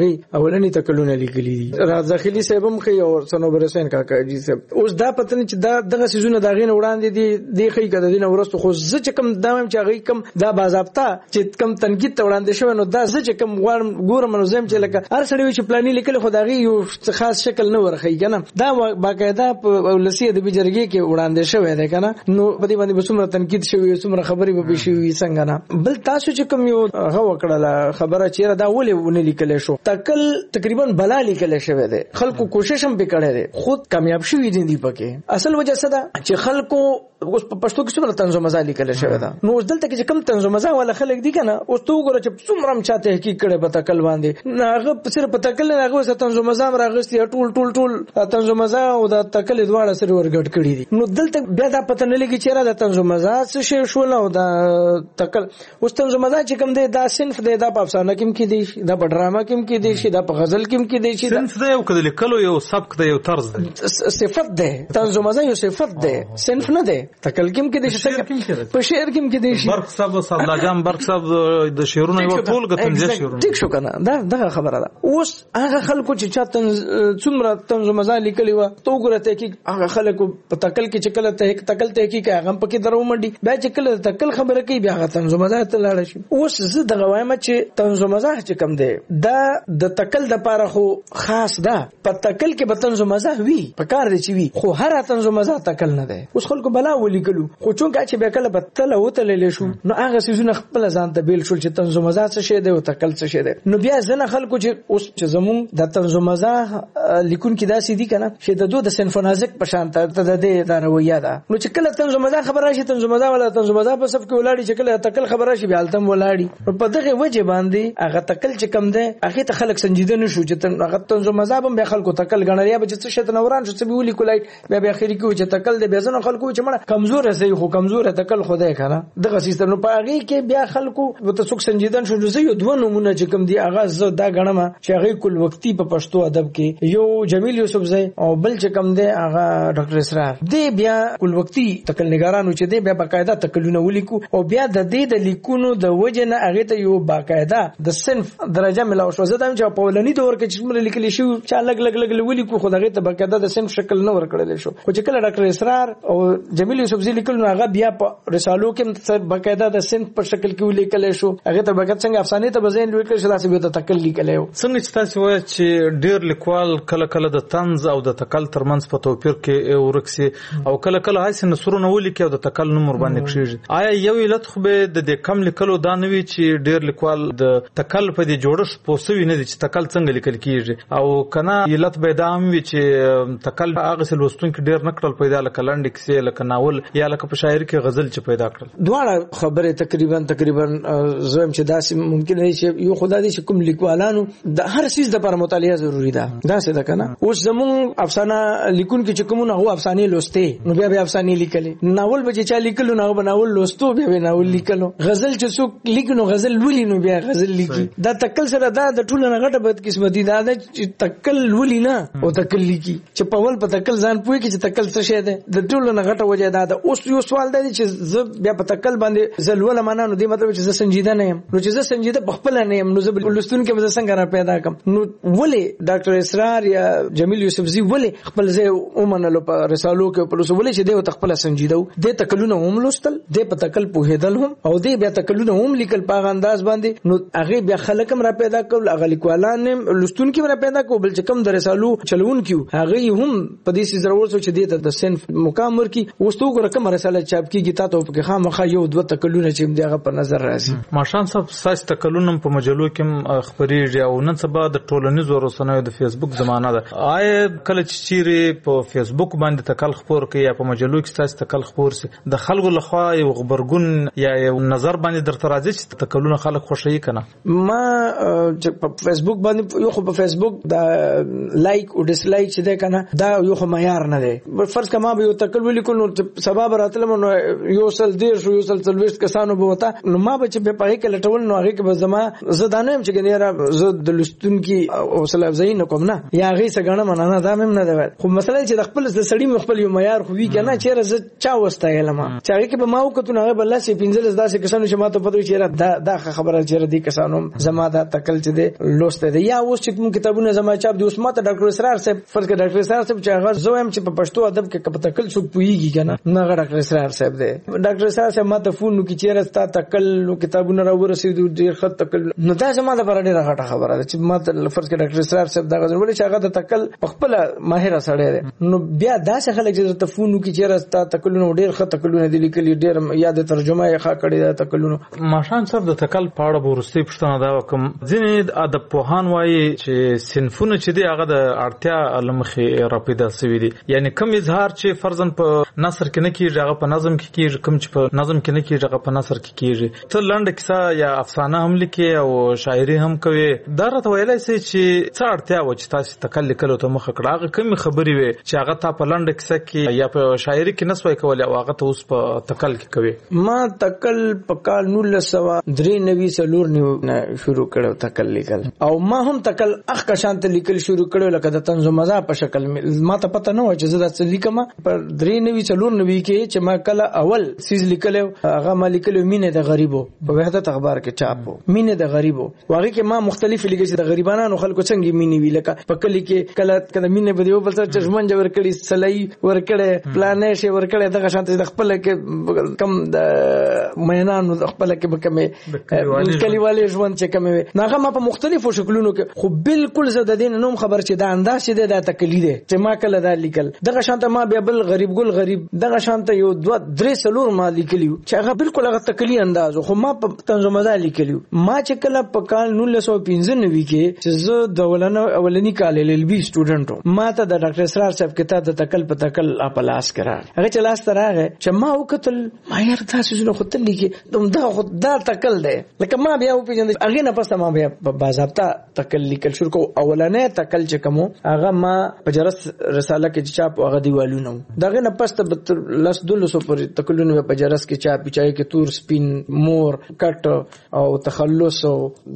اولنی تکلونه لیکلي دي رازخلی صاحب هم کوي او صنوبر حسین کاکا جی صاحب اوس دا پته چې دا دغه سيزونه دا غین وړاندې دي د خې کده دین ورستو خو ز چې کم دامم چې غي کم دا باضابطه چې کم تنقید ته وړاندې شوی نو دا ز چې کم غوړم ګورم نو زم چې لکه هر سړی چې پلاني لیکل خو دا غي یو خاص شکل نه ورخی کنه دا باقاعده په ولسی د بجرګي کې وړاندې شوی دی کنه نو په دې باندې بسمره تنقید شوی سمره خبري به شوی څنګه نه بل تاسو چې کم یو هغه وکړه خبره چیرې دا ولې ونه لیکل شو تکل تقریبا بلا لیکل شوی دی خلکو کوشش هم وکړي دي خود کامیاب شوی دي دی پکې اصل وجه څه ده چې خلکو اوس په پښتو کې څومره طنز مزه لیکل شوی ده نو اوس دلته کې کم طنز مزه ولا خلک دي کنه اوس تو وګوره چې څومره هم چاته حقیقت کړي په تکل باندې هغه صرف په تکل نه هغه طنز مزه راغستي ټول ټول ټول طنز مزه او د تکل دواړه سره ورګټ کړي دي نو دلته بیا دا پته نه لګي چې را د طنز مزه څه شی شو نو دا تکل اوس طنز مزه چې کوم دی دا صنف دی دا په افسانه کې کې دی دا په ډراما کې کې دی شي دا په غزل کې کې دی شي صنف دی او کله لیکلو یو سبق دی یو طرز دی صفت دی طنز مزه یو صفت دی صنف نه دی تکل کې کې دی شي په شعر کې کې دی شي برق صاحب صاحب جام برق صاحب د شعرونو یو ټول غتم دي شعرونه ټیک شو کنه دا دغه خبره ده اوس هغه خلکو چې چاته څومره طنز مزه لیکلی و تو ګورته کې هغه خلکو په تکل کې چې کله ته تکل ته کې هغه په کې درو منډي بیا چې کله تکل خبره کوي بیا هغه طنز مزه ته لاړ شي اوس زه دغه وایم چې طنز مزه چې کم دی دا د تکل د پاره خو خاص ده په تکل کې به طنز مزه وي په کار دی چې وي خو هر طنز مزه تکل نه دی اوس خلکو بلا ولیکلو خو چون چې به کله بتل وتللې شو نو هغه سيزونه خپل ځان ته بیل شول چې طنز مزه څه شی دی او تکل څه شی دی نو بیا ځنه خلکو چې اوس چې زمون د طنز مزه لیکون کې داسې دي کنه چې د دوه د سنفونازک په شان ته د دې د رویه ده نو چې کله طنز مزه خبر راشي طنز مزه ولا طنز مزه په صف کې ولاړی چې کله تکل خبر راشي بیا التم ولاړی په دغه وجه باندې هغه تکل چې کم ده هغه ته خلک سنجیده نشو چې هغه طنز مزه هم به خلکو تکل غنړیا به چې څه نوران شو څه ویلي کولای بیا به اخر کې چې تکل ده به ځنه خلکو چې مړه کمزور سي خو کمزور تکل خدای کنه دغه سیستم نو په هغه کې بیا خلکو وته څوک سنجیدن شو زه یو دوه نمونه چې کم دي هغه زه دا غنمه چې هغه کل وختي په پښتو ادب کې یو جمیل یوسف زئی او بل چې کم دی هغه ډاکټر اسرار دی بیا کل وختي تکل نگارانو چې دی بیا باقاعده تکلونه ولیکو او بیا د دې د لیکونو د وجنه هغه ته یو باقاعده د صنف درجه ملاو شو زه دم چې په ولني دور کې چې موږ لیکلی شو چې لګ لګ لګ ولیکو خو دغه ته باقاعده د صنف شکل نه ورکړل شو خو چې کله ډاکټر اسرار او جمیل یوسف زئی لیکل نو هغه بیا په رسالو کې باقاعده د صنف په شکل کې ولیکل شو هغه ته باقاعده څنګه افسانه ته بزین لیکل شو تاسو به تکل لیکل یو څنګه چې تاسو وایي چې ډیر لیکوال کله کله د طنز او د تکل ترمنځ په توپیر کې ورکسي او کله کله هیڅ نصرونه ولیکي او د تکل نمبر باندې کېږي آیا یو علت خو به د دې کم لیکلو دا نه وی چې ډیر لیکوال د تکل په دې جوړښت پوسوي نه دي چې تکل څنګه لیکل کیږي او کنه علت به دا هم وی چې تکل هغه څه لوستونکو ډیر نکړل پیدا لکه لنډ کیسه لکه ناول یا لکه په شاعر کې غزل چې پیدا کړل دواړه خبره تقریبا تقریبا زم چې داسې ممکن دی چې یو خدای دې کوم لیکوالانو د هر چیز د پر مطالعه ضروری ده دا څه ده کنه اوس زمون افسانه لیکون کې چې کومه هو افسانه لوسته نو بیا بیا افسانه لیکلې ناول به چې چا لیکلو نو بناول لوستو بیا بیا ناول لیکلو غزل چې څوک لیکنو غزل ولي نو بیا غزل لیکي دا تکل سره دا د ټولو نه غټه بد قسمتي دا چې تکل ولي نه او تکل لیکي چې په ول په تکل ځان پوي کې چې تکل څه شه ده د ټولو نه غټه وجه دا ده اوس یو سوال دی چې زه بیا په تکل باندې زلول معنا نو دی مطلب چې زه سنجیده نه یم نو چې زه سنجیده په خپل نه یم نو زه ولستون کې به څنګه را پیدا کم نو ولې ډاکټر اسرار یا جمیل یوسف زئی ولې خپل ځای ومنلو په رسالو کې په لوس ولې چې دی خپل سنجیده دی تکلونه هم لوستل دی په تکل پوهېدل هم او دی بیا تکلونه هم لیکل په انداز باندې نو هغه بیا خلک هم را پیدا کول هغه لیکوالان لستون کې را پیدا کول بل چې کم د رسالو چلون کیو هغه هم په دې سي ضرورت چې دی د صنف مقام ورکی وستو ګره کوم رساله چاپ کیږي تاسو په خامخا یو دوه تکلونه چې دی هغه په نظر راځي ماشان صاحب ساس تکلونم په مجلو کې خبريږي او نن سبا د ټولنیزو رسنیو د فیسبوک زمانہ ده آیا کله چې چیرې په فیسبوک باندې تکل خبر کوي یا په مجلو کې ساس تکل خبر سي د خلکو لخوا یو خبرګون یا یو نظر باندې درته راځي چې تکلونه خلک خوشي کنه ما په فیسبوک باندې یو خو په فیسبوک دا لایک او ډیس لایک چې ده کنه دا یو خو معیار نه دی فرض کما به یو تکل ولیکل نو سبا براتلم نو یو سل دیش یو سل څلوېښت کسانو به وتا نو ما به چې په پای کې لټول نو هغه کې به زما زه دانم چې ګنیرا زه د لستونکو حوصله افزایی نه کوم نه یا هغه څنګه مننه دا مم نه دی خو مسله چې د خپل د سړی خپل یو معیار خو وی کنه چیرې زه چا وستایلم چې هغه کې به ما وکړو نه به لاسې پنځلس داسې کسانو چې ما ته پدوي چې دا دا خبره چې دې کسانو زما دا تکل چې دی لوسته دی یا اوس چې کوم کتابونه زما چاپ دی اوس ما ته ډاکټر اسرار صاحب فرض کړه ډاکټر اسرار صاحب چې هغه زویم چې په پښتو ادب کې کپ تکل څوک پويږي کنه نه ډاکټر اسرار صاحب دی ډاکټر اسرار صاحب ما ته فون کې چیرې ستا تکل نو کتابونه را ورسېدو ډیر خط تکل نو دا زما د پر ډیره غټه خبره ده چې ما ته فرض کړه ډاکټر اسرار صاحب دا غوړي چې هغه د تکل خپل ماهر سره دی نو بیا دا څه خلک چې ته فون کې چیرې ستا تکلونه ډیر خط تکلونه دي لیکلي ډیر یاد ترجمه یې ښه کړی دا تکلونه ماشان صاحب د تکل پاړه ورستي پښتنه دا کوم ځینې ادب پوهان وایي چې صنفونه چې دی هغه د اړتیا لمخې راپیدا شوی دي یعنی کوم اظهار چې فرضاً په نثر کې نه کیږي هغه په نظم کې کیږي کوم چې په نظم کې نه کیږي هغه په نثر کې کیږي ته لنډه کیسه یا افسانه هم لیکي او شاعري هم کوي دا راته ویلای شي چې څه اړتیا و چې تاسو تکل لیکلو ته مخ کړه هغه کوم خبرې وي چې هغه تا په لنډه کیسه کې یا په شاعري کې نسوي کولای او هغه ته اوس په تکل کې کوي ما تکل په کال نولس سوه درې نوي څلور نه شروع کړو تکل لیکل او ما هم تکل اخ کا شانت لیکل شروع کړو لکه د طنز مزه په شکل ما ته پته نه و چې زه دا څه لیکم پر درې نوي څلور نوي کې چې ما کله اول سیز لیکل هغه ما لیکل مینه د غریبو په وحدت اخبار کې چاپو مینه د غریبو واغې کې ما مختلف لیکل چې د غریبانو خلکو څنګه مینه وی لکه په کلی کې کله کله مینه بده یو بل سره چشمن جوړ کړي سلای ور کړي پلانې شي ور کړي دغه شانت د خپل کې کم د مینانو خپل کې بکمه کلیوالي ژوند چې کومه ناغه ما په مختلفو شکلونو کې خو بالکل زه د دین نوم خبر چې دا انداز چې دا تقلید چې ما کله دا لیکل دغه شانت ما بیا بل غریب ګل غریب دغه شانت یو دوه درې سلور ما لیکلیو چې هغه بالکل هغه تقلید انداز خو ما په تنظیمه لیکلیو ما چې کله په کال نولس سوه پنځه نوي کې چې زه د ولنه اولنی کال ال ال بي سټوډنټ ما ته د ډاکټر اسرار صاحب کتاب د تکل په تکل په لاس کړه هغه چې لاس تراغه چې ما وکتل ما یې تاسو نو خدای لیکي دوم دا خو دا تکل دی لکه ما بیا و پیژند هغه نه پسته ما بیا باضابطه تکل لیکل شروع کو اولنې تکل چې کوم هغه ما په جرس رساله کې چاپ هغه دیوالونه دغه نه پسته لاس دولسو پر تکلونه په جرس کې چاپ چای کې تور سپین مور کټ او تخلص او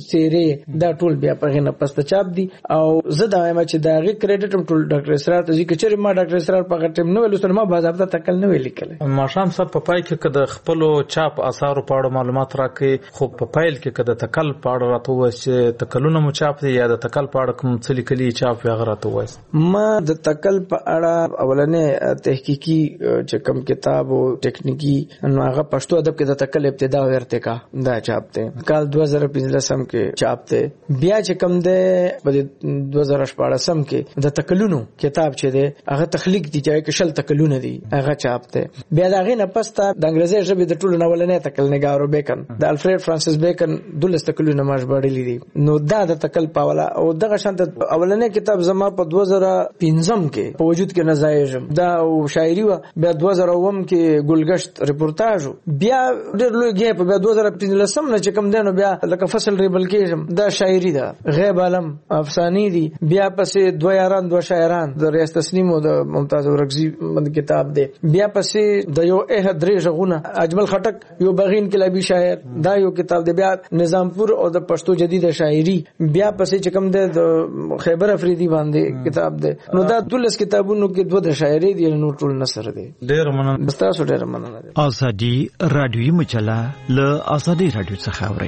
سیره دا ټول بیا په نه پسته چاپ دي او زه دا وایم چې دا غي کریډټ هم ټول ډاکټر اسرار ته ځکه چې ما ډاکټر اسرار په غټم نو ولستر ما باضابطه تکل نه ولیکل ماشام صاحب په پای کې کده خپل چاپ اثارو په اړه معلومات راکې خو په پایل کې کده تکل په اړه راته و چې تکلونه مو چاپ دي یا د تکل په اړه کوم څه لیکلي چاپ یا غراته و ما د تکل په اړه اولنې تحقیقي چې کوم کتاب او ټیکنیکی نو هغه پښتو ادب کې د تکل ابتدا او ارتقا دا چاپ ته کال دوه زره پنځلسم کې چاپ ته بیا چې کوم ده په دوه زره شپاړسم کې د تکلونو کتاب چې ده هغه تخلیق دي چې کشل تکلونه دي هغه چاپ ته بیا دا غي نه پسته د انګریزي ژبې د ټولو ناولنې تکل نګارو بیکن د الفرید فرانسیس بیکن دولس تکلونه ماش بړلې دي نو دا د تکل پاولا او دغه شانت اولنې کتاب زما په دوه زره پنځم کې په وجود کې نزایجم دا او شاعري و بیا دوه زره اووم کې ګلګشت ریپورتاژ بیا ډېر لوی ګیپ بیا دوه زره پنځلسم نه چې کوم دینو بیا لکه فصل ریبل کې دا شاعري ده غیب عالم افسانې دي بیا پسې دوه یاران دوه شاعران د ریاض تسنیم او د ممتاز اورکزي کتاب دی بیا پسې د یو اه درې ژغونه اجمل خټک یو بغین کلابي شاعر دا یو کتاب دی بیا نظامپور او د پښتو جدید شاعري بیا پسې چې کوم دی د خیبر افریدي باندې کتاب دی نو دا دولس کتابونو کې دوه د شاعري دی نو ټول نثر دی ډېر مننه بس تاسو ډېر مننه ازادي رادیوي مجله له ازادي رادیو څخه اوري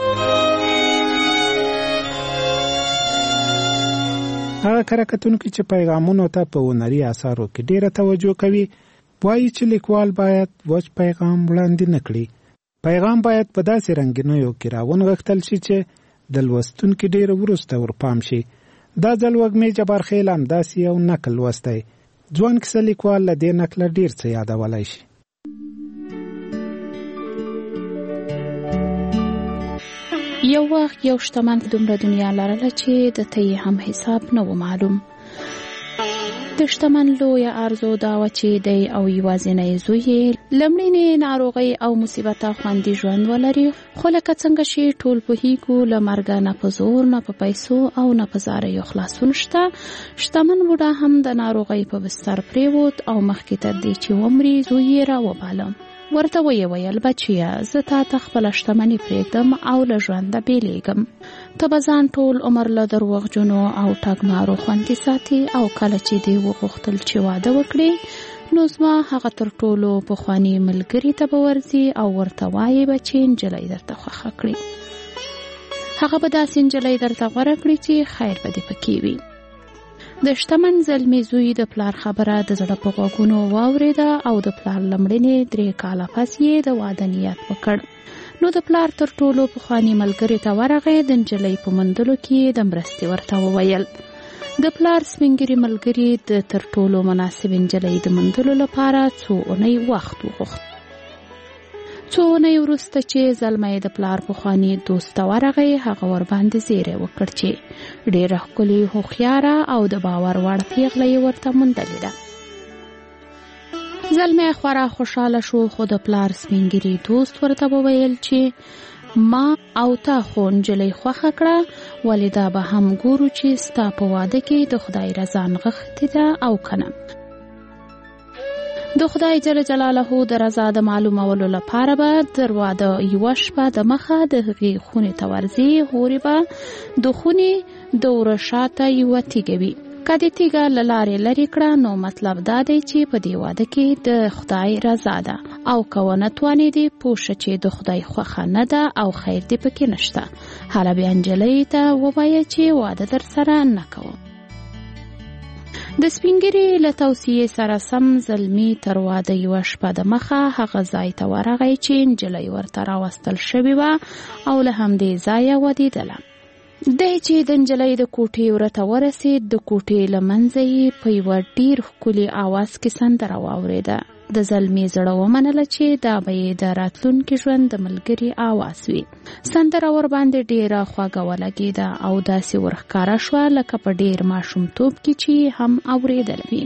هغه کارکتونکو چې پیغامونو ته په ونري اثارو کې ډیره توجه کوي وایي چې لیکوال باید وچ پیغام وړاندې نه کړي پیغام باید په داسې رنګینیو کې راونغښتل شي چې د لوستونکو ډیره وروسته ورپام شي دا ځل وږمې جبار خیل همداسې یو نکل لوستی ځوان کیسه لیکوال له دې نکله ډیر څه یادولی شي یو وخت یو شتمن دومره دنیا لرله چې د ته هم حساب نه و معلوم د شتمن لویه ارزو دا وه چې دی او یوازینی زوی یې لمړینې ناروغۍ او مصیبته خوندي ژوند ولري، خو لکه څنګه چې ټول پوهیږو له مرګه نه په زور نه په پیسو او نه په زاریو خلاصون شته. شتمن بوډا هم د ناروغۍ په بستر پریوت او مخکې تر دې چې ومري زوی یې راوباله. ورته ویې ویل بچیه زه تا ته خپله شتمني پرېږدم او له ژونده بیلیږم. ته به ځان ټول عمر له دروغجنو او ټګمارو خوندي ساتي او کله چې دې وغوښتل چې واده وکړې نو زما هغه تر ټولو پخواني ملګري ته به ورځي او ورته وایي به چې نجلۍ درته خوښه کړي. هغه به داسې نجلۍ درته غوره کړي چې خیر به دې پکې وي. د شتمن زلمي زوی د پلار خبره د زړه په غوږونو واورېده او د پلار لمړنې درې کاله پس یې د واده نیت وکړ. نو د پلار تر ټولو پخواني ملګري ته ورغی، د نجلۍ په موندلو کې د مرستې ورته وویل. د پلار سپینګري ملګري د تر ټولو مناسب نجلۍ د موندلو لپاره څو اونۍ وخت وغوښت. څو اونۍ وروسته چې زلمی د پلار پخواني دوست ته ورغی، هغه ورباندې زیری وکړ چې ډېره ښکلې هوښیاره او د باور وړ پیغله یې ورته موندلې ده. زلمی خورا خوشحاله شو، خو د پلار سپینګري دوست ورته وویل چې ما او تا خو نجلۍ خوښه کړه، ولې دا به هم ګورو چې ستا په واده کې د خدای رضا نغښتې ده او که نه. د خدای جل جلاله د رضا د معلومولو لپاره به تر واده یوه شپه د مخه د هغې خونې ته ورځي. هورې به د خونې د وره شاته یوه تیږه وي. که د تیږه له لارې لرې کړه نو مطلب دا دی چې په دې واده کې د خدای رضا ده، او که ونه توانېدې پوه شه چې د خدای خوښه نه ده او خیر دې پکې نشته. هله بیا نجلۍ ته ووایه چې واده در سره نه کوم. د سپینګري له توصیې سره سم زلمی تر واده یوه شپه د مخه هغه ځای ته ورغی چې نجلۍ ورته راوستل شوې وه او له همدې ځایه ودېدله. دی چې د نجلۍ د کوټې ورته ورسېد، د کوټې له منځه یې په یوه ډېر ښکلي اواز کې سندره واورېده. د زلمي زړه ومنله چې دا به یې د راتلونکي ژوند د ملګري آواز وي. سندره ورباندې ډېره خوږه ولګېده او داسې ورښکاره شوه لکه په ډېر ماشومتوب کې چې هم اورېدل وي.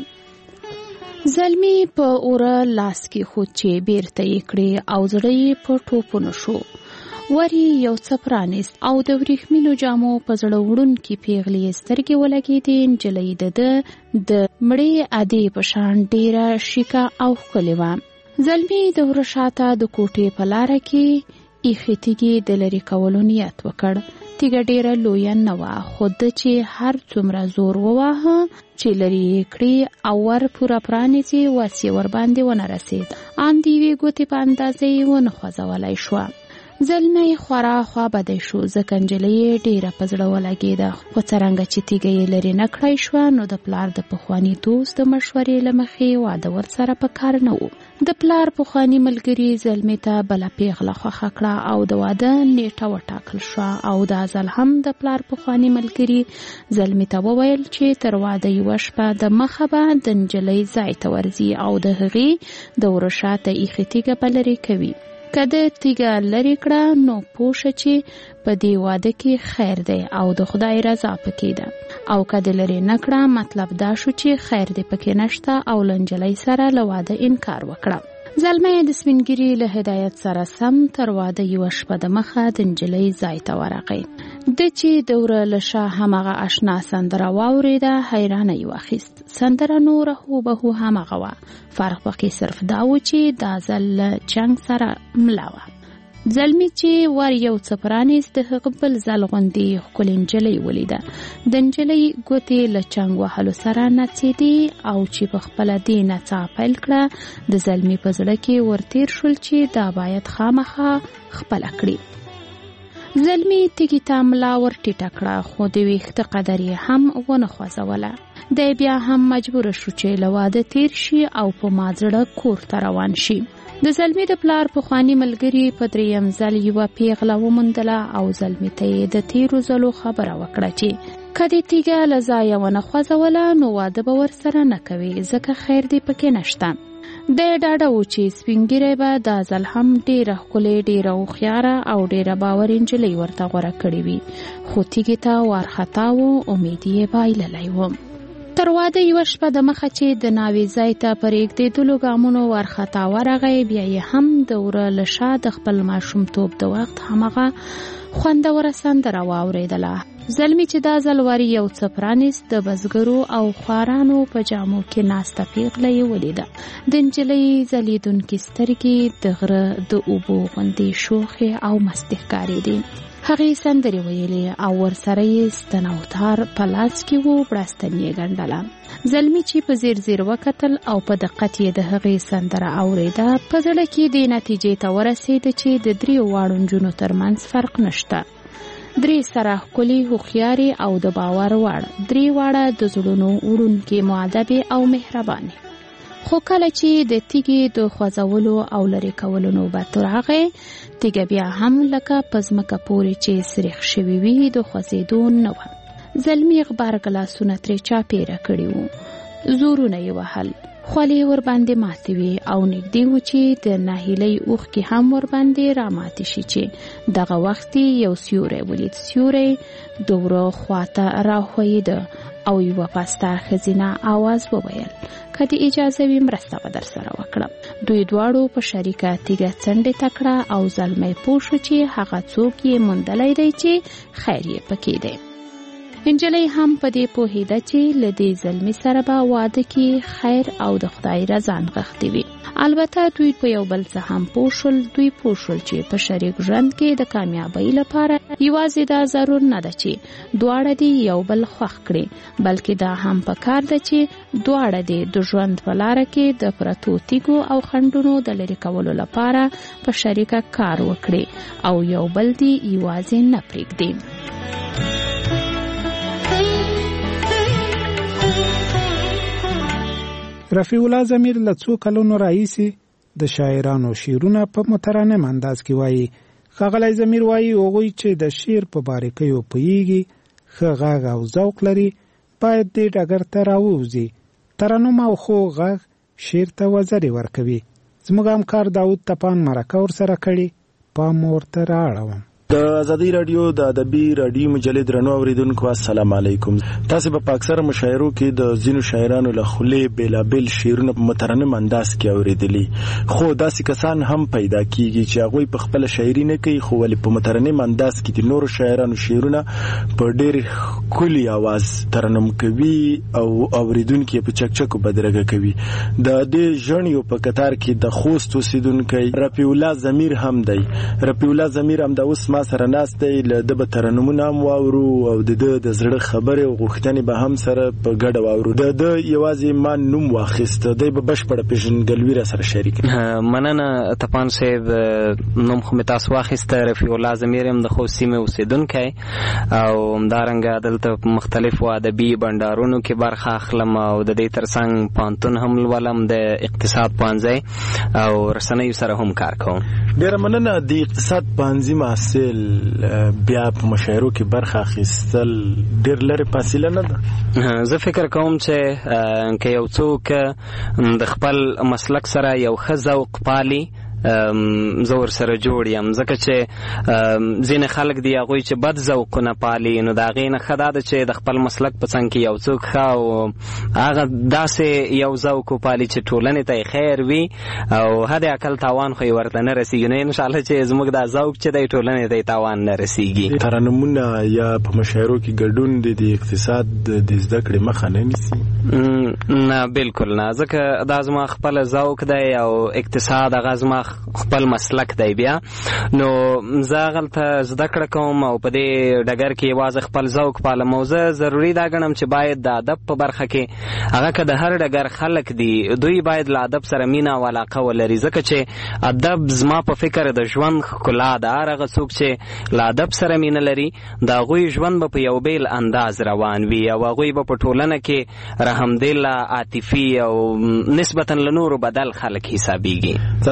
زلمي په اوره لاس کېښود چې بیرته یې کړې او زړه یې په ټوپونو شو. وری یو څه پرانیست او د وریښمینو جامو په زړه وړونکې پیغلې سترګې ولګېدې. نجلۍ د ده د مړې ادې په شان ډېره شیکه او ښکلې وه. زلمي د وره شاته د کوټې په لاره کې ایښې تیږې د لرې کولو نیت وکړ. تیږه ډېره لویه نه وه، خو ده چې هر څومره زور وواهه چې لرې یې کړي او ور پوره پرانیزي وس یې ورباندې ونه رسېد. ان د یوې ګوتې په اندازه یې ونه خوځولی شوه. زلمی خورا خوابدی شو، ځکه نجلۍ یې ډېره په زړه ولګېده. خو څرنګه چې تیږه یې لرې نه کړی شوه نو د پلار د پخواني دوست د مشورې له مخې واده ورسره په کار نه و. د پلار پخواني ملګري زلمي ته بله پیغله خوښه کړه او د واده نیټه وټاکل شوه. او دا ځل هم د پلار پخواني ملګري زلمي ته وویل چې تر واده یوه شپه د مخه به د نجلۍ ځای ته ورځي او د هغې د وره شاته ایښې تیږه به لرې کوي. که د تیږه لرې کړه نو پوه شه چې په دې واده کې خیر دی او د خدای رضا پکې ده، او که د لرې نه کړه مطلب دا شو چې خیر دی پکې نشته او له نجلۍ سره له واده انکار وکړه. زلمی د سپینګري له هدایت سره سم تر واده یوه شپه د مخه د نجلۍ ځای ته ورغی. د چې د وره له شا همغه اشنا سندره واورېده حیرانه یې واخیست. سندره نوره هوبهو همغه وه، فرق پکې صرف دا و چې دا ځل له جنګ سره مله وه. زلمی چې ور یو څه پرانیست د هغه بل ځل غوندې ښکلې نجلۍ ولیده. د نجلۍ ګوتې له چنګ وهلو سره نڅېدې او چې په خپله دې نڅا پیل کړه د زلمي په زړه کې ورتیر شول چې دا باید خامخا خپله کړي. زلمی تیږې ته ملا ور ټیټه کړه، خو د ویښته قدر یې هم ونه خوځوله. دی بیا هم مجبوره شو چې له واده تیر شي او په مازړه کور ته روان شي. د زلمی د پلار پخواني ملګري په دریم ځل یوه پیغله وموندله او زلمی ته یې د تیرو ځلو خبره وکړه چې که دې تیږه له ځایه ونه خوځوله نو واده به ورسره نه کوي، ځکه خیر دې پکې نشته. دی ډاډه و چې سپینګیری به دا ځل هم ډېره ښکلې، ډېره هوښیاره او ډېره باوري نجلۍ ورته غوره کړې وي. خو تیږې ته وارخطا و، امید یې بایللی و. تر واده یوه شپه د مخه چې د ناوې ځای ته پر ایږدېدلو ګامونو ورخطا ورغی، بیا یې هم د وره له شا د خپل ماشومتوب د وخت همغه خوندوره سندره واورېدله. زلمی چې دا ځل ور یو څه پرانیست، د بزګرو او خوارانو په جامو کې ناسته پیغله یې ولیده. د نجلۍ ځلېدونکې سترګې د غره د اوبو غوندې شوخې او مستې ښکارېدې. هغې سندرې ویلې او ورسره یې ستن او تار په لاس کې و، بړستن یې ګنډله. زلمی چې په زیر زیر وکتل او په دقت یې د هغې سندره اورېده، په زړه کې دې نتیجې ته ورسېده چې د دریو واړو نجونو ترمنځ فرق نشته. درې سره ښکلې، هوښیارې او د باور وړ، درې واړه د زړونو وړونکې، مؤدبې او مهربانې. خو کله چې د تیږې د خوځولو او لرې کولو نوبت راغی، تیږه بیا هم لکه په ځمکه پورې چې سریښ شوي وي د خوځېدو نه وه. زلمي غبار ګلاسونه ترې چاپېره کړي وو، زورونه یې وهل، خولې ورباندې ماتې وې او نږدې و چې د ناهیلۍ اوښکې هم ورباندې راماتې شي چې دغه وخت یو سیوری ولید. سیوری د وره خواته راښویېده او یوه پسته ښځینه آواز وویل، که د اجازه وي مرسته به در سره وکړم. دوی دواړو په شریکه تیږه څنډې ته کړه او زلمی پوه شو چې هغه څوک یې موندلی دی چې خیر یې پکې دی. نجلۍ هم په دې پوهېده چې له دې زلمي سره به واده کې خیر او د خدای رضا نغښتې وي. البته دوی په یو بل څه هم پوه شول. دوی پوه شول چې په شریک ژوند کې د کامیابۍ لپاره یوازې دا ضرور نه ده چې دواړه دې یو بل خوښ کړي، بلکې دا هم پکار ده چې دواړه دې د ژوند په لاره کې د پرتو تیږو او خنډونو د لرې کولو لپاره په شریکه کار وکړي او یو بل دې یوازې نه پرېږدي. رفیع الله ضمیر له څو کلونو راهیسې د شاعرانو شعرونه په مترنم انداز کې وایي. ښاغلی ضمیر وایي هغوی چې د شعر په باریکیو پوهیږي، ښه غږ او ذوق لري، باید دې ډګر ته راووځي. ترنم او خوږ غږ شعر ته وزرې ورکوي. زموږ همکار داود تپان مرکه ورسره کړې، پام ورته رااړوم. د ازادي رادیو د ادبي رادیو مجلې درنو اوریدونکو السلام علیکم. تاسو په اکثره مشاعرو کې د ځینو شاعرانو له خولې بیلابل شعرونه په مترنم انداز کې اوریدلي، خو داسې کسان هم پیدا کیږي چې هغوی په خپل شاعري نه کوي، خو ولې په مترنم انداز کې د نورو شاعرانو شعرونه په ډېر ښکلي اواز ترنم کوي او اوریدونکي په چکچکو بدرګه کوي. د دې ژڼیو په قطار کې د خوست اوسیدونکی رفیع الله ضمیر هم دی. رفیع الله ضمیر هم د اوس ما سره ناست دی، له ده به ترنمونه هم واورو او د ده د زړه خبرې او غوښتنې به هم سره په ګډه واورو. د ده یوازې ما نوم واخیست، دی به بشپړه پېژندګلوي را سره شریک. مننه تپان صاحب، نوم خو مې تاسو واخیسته. رفیع الله ضمیر یم د خوست سیمې اوسېدونکی او همدارنګه دلته په مختلفو ادبي بنډارونو کې برخه اخلم او د دې ترڅنګ پوهنتون هم لولم، د اقتصاد پوهنځی او رسنیو سره هم کار کوم. ډېره مننه. د اقتصاد پوهنځي محصل بیا په مشاعرو کې برخه اخیستل ډېر لرې فاصله نه ده. زه فکر کوم چې که یو څوک د خپل مسلک سره یو ښه ذوق پالي، زه ورسره جوړ یم، ځکه چې ځینې خلک دي هغوی چې بد ذوقونه پالي، نو د هغې نه ښه دا ده چې د خپل مسلک په څنګ کې یو څوک ښه او هغه داسې یو ذوق وپالي چې ټولنې ته یې خیر وي او حد اقل تاوان خو یې ورته نه رسېږي. نو انشاءالله چې زموږ دا ذوق چې دی ټولنې ته یې تاوان نه رسېږي. ترنمونه یا په مشاعرو کې ګډون د اقتصاد د زده کړې مخه نه نیسي؟ نه بالکل نه، ځکه دا زما خپل ذوق دی او اقتصاد هغه زما خپل مسلک دی. بیا نو زه هغلته زده کړه کوم او په دې ډګر کې یوازې خپل ذوق پالم او زه ضروري دا ګڼم چې باید د ادب په برخه کې هغه که د هر ډګر خلک دي دوی باید له ادب سره مینه او علاقه ولري، ځکه چې ادب زما په فکر د ژوند ښکلا ده. هر هغه څوک چې له ادب سره مینه لري د هغوی ژوند به په یو بیل انداز روان وي او هغوی به په ټولنه کې رحمدله، عاطفي او نسبتا له نورو بدل خلک حسابیږي. تاسې د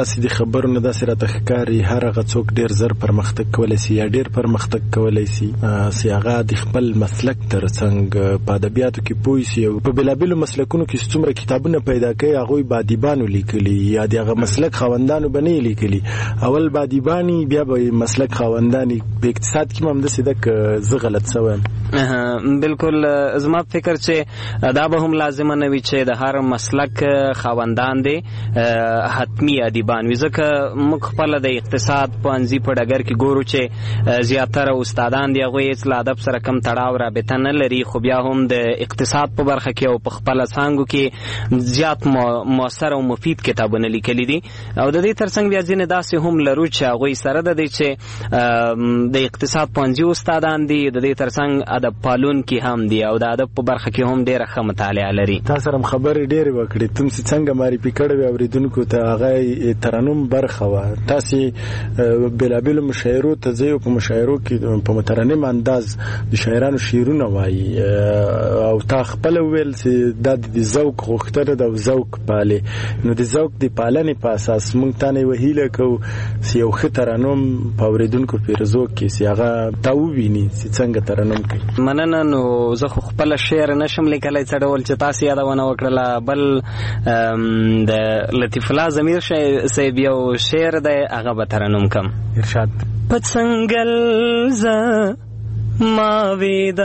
خبرو نه داسې راته ښکاري هر هغه څوک ډېر زر پرمختګ کولی سي یا ډېر پرمختګ کولی سي چې هغه د خپل مسلک ترڅنګ په ادبیاتو کې پوه سي او په بېلابېلو مسلکونو کې څومره کتابونه پیدا کوي هغوی به ادیبانو لیکلي یا د هغه مسلک خاوندانو به نه لیکلي. اول به ادیباني بیا به مسلک خاونداني. په اقتصاد کې هم همداسې ده که زه غلط سوی یم؟ بالکل زما فکر چې دا به هم لازمه نه وي چې د هر مسلک خاوندان دی حتمی ادیبان وي، ځکه موږ خپله د اقتصاد پوهنځي په ډګر کې ګورو چې زیاتره استادان دي هغوی هېڅ له ادب سره کم تړاو رابطه نه لري، خو بیا هم د اقتصاد په برخه کې او په خپله څانګو کې زیات مؤثر او مفید کتابونه لیکلي دي. او د دې ترڅنګ بیا ځینې داسې هم لرو چې هغوی سره د دې چې د اقتصاد پوهنځي استادان دي، د دې ترڅنګ ادب پالونکي هم دي او د ادب په برخه کې هم ډېره ښه مطالعه لري. تا سره هم خبرې ډېرې وکړې، تم چې څنګه معرفي کړې وې اورېدونکو ته هغه ترنم برخه وه. تاسې بېلابېلو مشاعرو ته ځئ او په مشاعرو کې په مترنم انداز د شاعرانو شعرونه وایي او تا خپله وویل چې دا د ذوق غوښتنه ده او ذوق پالې. نو د ذوق د پالنې په اساس موږ تا نه یوه هیله کوو چې یو ښه ترنم په اورېدونکو پیرزو کې چې هغه تا وویني چې څنګه ترنم کوي. مننه. نو زه خو خپله شعر نشم لیکلی څه ډول چې تاسې یادونه وکړله، بل د لطیف الله ضمیر صاحب یو شعر دی هغه به ترنم کم. ارشاد. په څنګل زه ما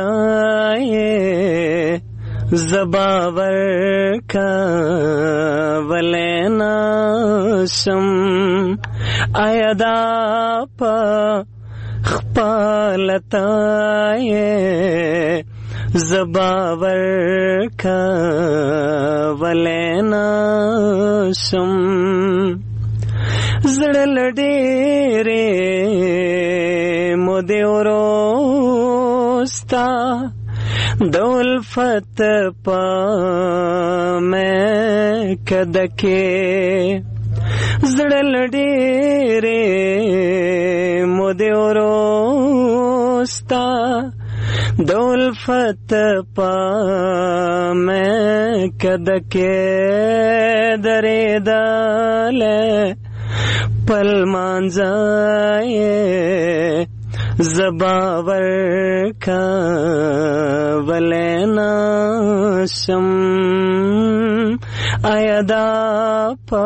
ویدای زباور کولی نشم آیا دا په خپلتای زباور کولی نشم زړه له ډېرې مودې وروسته د الفت په میکده کې زړه له ډېرې مودې وروسته د الفت په میکده کې درېدلی پل مانځای زباور کولی نشم آیا دا په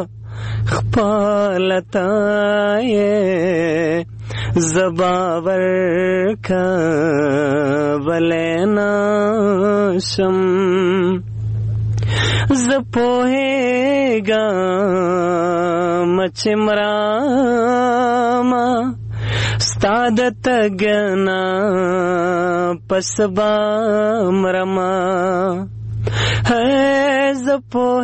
خپلتای زباور کولی نشم زه پوهېږم چې مراما ستا د تګ نه پس به مرمه زه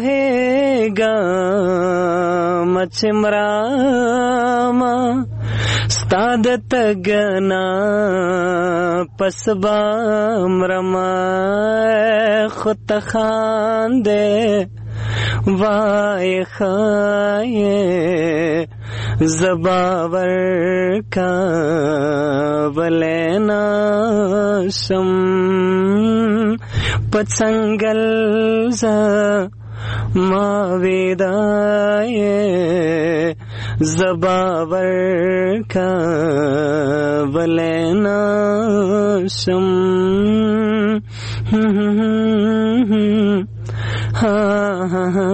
پوهېږم چې مراما ستا د تګ نه پس به مرمه خو ته خاندې وای خایې زباور کولی نشم په څنګل زه ما ویدای زباور کولی نشم ها ها ها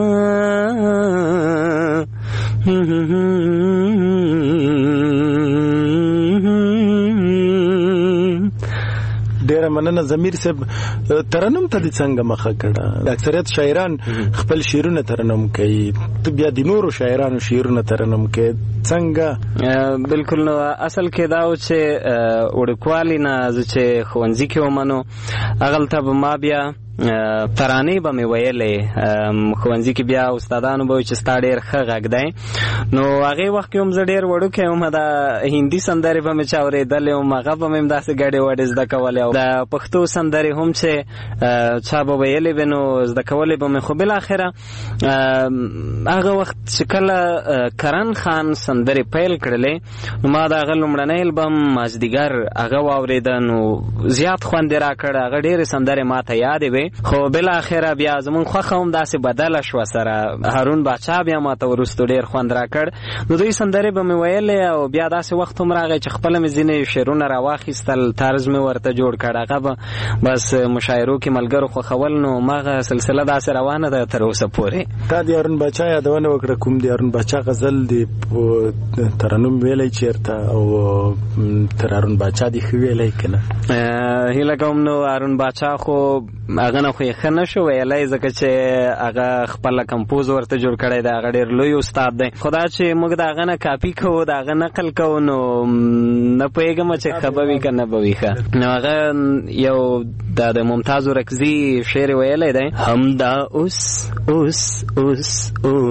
ډیره مننه ضمیر صاحب. ترنم ته دې څنګه مخه کړه؟ اکثریت شاعران خپل شعرونه ترنم کوي، ته بیا د نورو شاعرانو شعرونه ترنم کوي، څنګه؟ بالکل. نو اصل کې دا و چې وړوکوالي نه زه چې ښوونځي کې وم نو هغلته به ما بیا ترانې به مې ویلې. ښوونځي کې بیا استادانو به وایي چې ستا ډېر ښه غږ دی. نو هغې وخت کې هم زه ډېر وړوکی وم، دا هندي سندرې به مې چا اورېدلې وم، هغه به مې هم داسې ګډې وډې زده کولې او د پښتو سندرې هم چې چا به ویلې وې نو زده کولې به مې. خو بالاخره هغه وخت چې کله کرن خان سندرې پیل کړلې نو ما د هغه لومړنی البم مازدیګر هغه واورېده نو زیات خوند یې راکړ. هغه ډېرې سندرې ما ته یادې وې پورې. خو بل اخره بیا زمون خوخه هم داسې بدله شو سره. هارون باچا بیا ماته ورستو ډیر خوند راکړ. نو دوی سندرې به مې ویلې او بیا داسې وخت هم راغی چې خپل مې ځینې شعرونه راواخیستل، طرز مې ورته جوړ کړ. هغه به بس مشاعرو کې ملګرو خوښول. نو ماغه سلسله داسې روانه ده تر اوسه پورې. تا د هارون باچا یادونه وکړه، کوم د هارون باچا غزل دی ترنم ویلی چیرته او تر هارون باچا دی خو ویلی کنه؟ هیله کوم نو هارون باچا خو هغه نه خو یې ښه نه شو ویلی ځکه چې هغه خپله کمپوز ورته جوړ کړی دی. هغه ډېر لوی استاد دی. خو دا چې موږ د هغه نه کاپي کوو، د هغه نقل کوو، نو نه پوهېږم چې ښه به وي که نه به وي ښه. نو هغه یو دا د ممتاز رکزي شعر ویلی دی: همدا اوس اوس اوس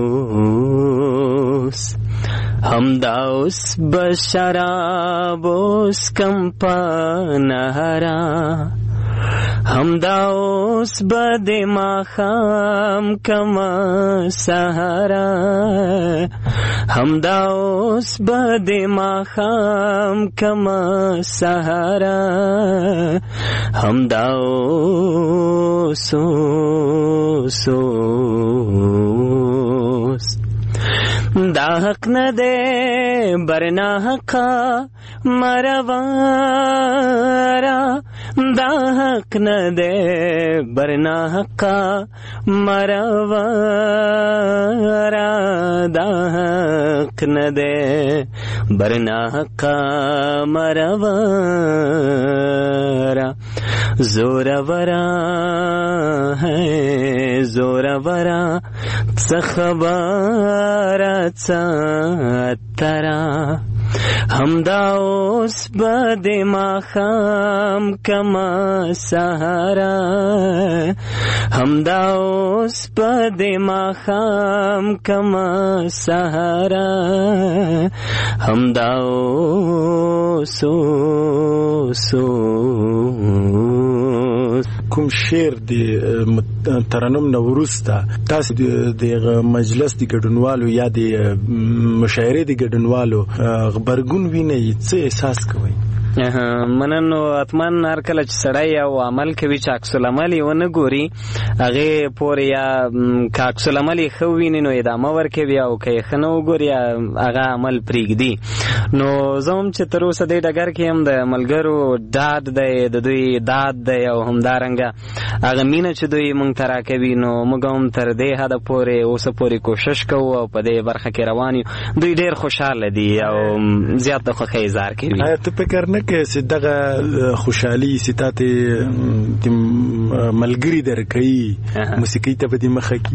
اوس همدا اوس بشراب اوس کم پنهرا همدا اوس بد ماخام کما سهرا همدا اوس بد ماخام کما سهرا همدا اوس اوس اوس دا حق نه ده برنا حقا مروارا دا حق نه ده برنا حقا مروارا دا حق نه ده برنا حقا مروارا زورورا ہے زورورا خبرت ترا همدا اوس بد ماخام کما سهرا همدا اوس بد ماخام کما سهرا همدا اوس اوس کوم شعر دی ترنم نو وروسته تاسو د مجلس د ګډونوالو یا د مشاعرې د ګډونوالو غبرګون وینئ، څه احساس کوئ؟ مننو اتمن هر کله چې سړی او عمل کوي چې عکس العمل یې ونه ګوري هغې پورې یا که عکس العمل یې ښه وویني نو ادامه ورکوي او که یې ښه نه وګوري هغه عمل پرېږدي. نو زه هم چې تر اوسه دې ډګر کې هم د ملګرو ډاډ دی، د دوی داد دی او همدارنګه هغه مینه چې دوی موږ ته راکوي نو موږ هم تر دې حده پورې اوسه پورې کوشش کوو او په دې برخه کې روان یو. دوی ډېر خوشحاله دي او زیات د خوښۍ اظهار کوي. آیا ته فکر نه که چې دغه خوشحالي چې تا ته د ملګري درکوي موسیقۍ ته به دې مخه کي؟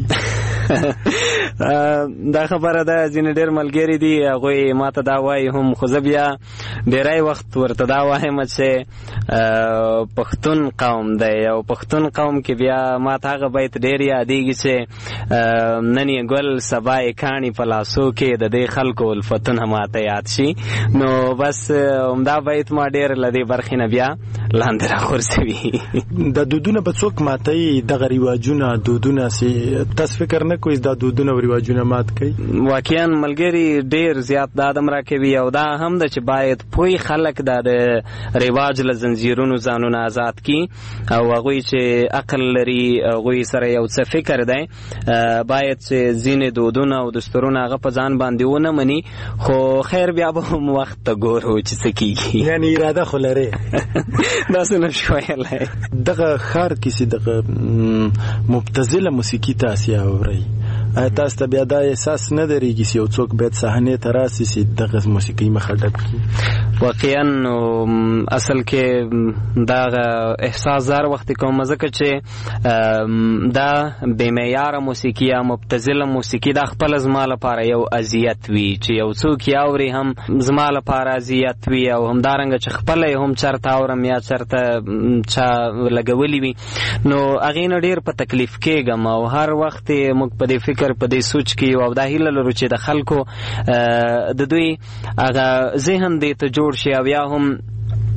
دا خبره ده، ځینې ډېر ملګري دي هغوی ما ته دا وایي هم، خو زه بیا ډېری وخت ورته دا وایم چې پښتون قوم دی او پښتون قوم کې بیا ما ته هغه بیت ډېر یادېږي چې نن یې ګل سبا یې کاڼي په لاسو کې د دې خلکو الفتونه ماته یاد شي. نو بس همدا بیت ما ډېر له دې برخې نه بیا لاندې راغورځوي. دا دودونه به څوک ماتوي؟ دغه رواجونه دودونه چې تاسو فکر نه کوئ دا دودونه او رواجونه مات کوي؟ واقعا ملګري ډېر زیات دا ادم راکوي او دا هم ده چې باید پوه خلک دا د رواج له زنځیرونو ځانونه آزاد کړي او هغوی چې عقل لري هغوی سره یو څه فکر دی باید چې ځینې دودونه او دستورونه هغه په ځان باندې ونه مني. خو خیر بیا به هم وخت ته ګورو چې څه کېږي. یعنې اراده خو لرې؟ داسې نه شو ویلی. دغه ښار کې چې دغه مبتذله موسیقي تاسې اورئ، آیا تاسو ته بیا دا احساس نه درېږي چې یو څوک باید صحنې ته راسي چې دغه موسیقي مخه ډک کړي؟ واقعا اصل کې دا احساس زار وخت کوم ځکه چې دا بې معیاره موسیقي یا مبتذله موسیقي دا خپله زما لپاره یو اذیت وي چې یو څوک یې اوري هم زما لپاره اذیت وي او همدارنګه چې خپله یې هم چېرته اورم یا چېرته چا لګولي وي نو هغې نه ډېر په تکلیف کېږم او هر وخت موږ په دې فکر په دې سوچ کې او دا هیله لرو چې د خلکو د دوی هغه ذهن دې ته جوړ شي او یا هم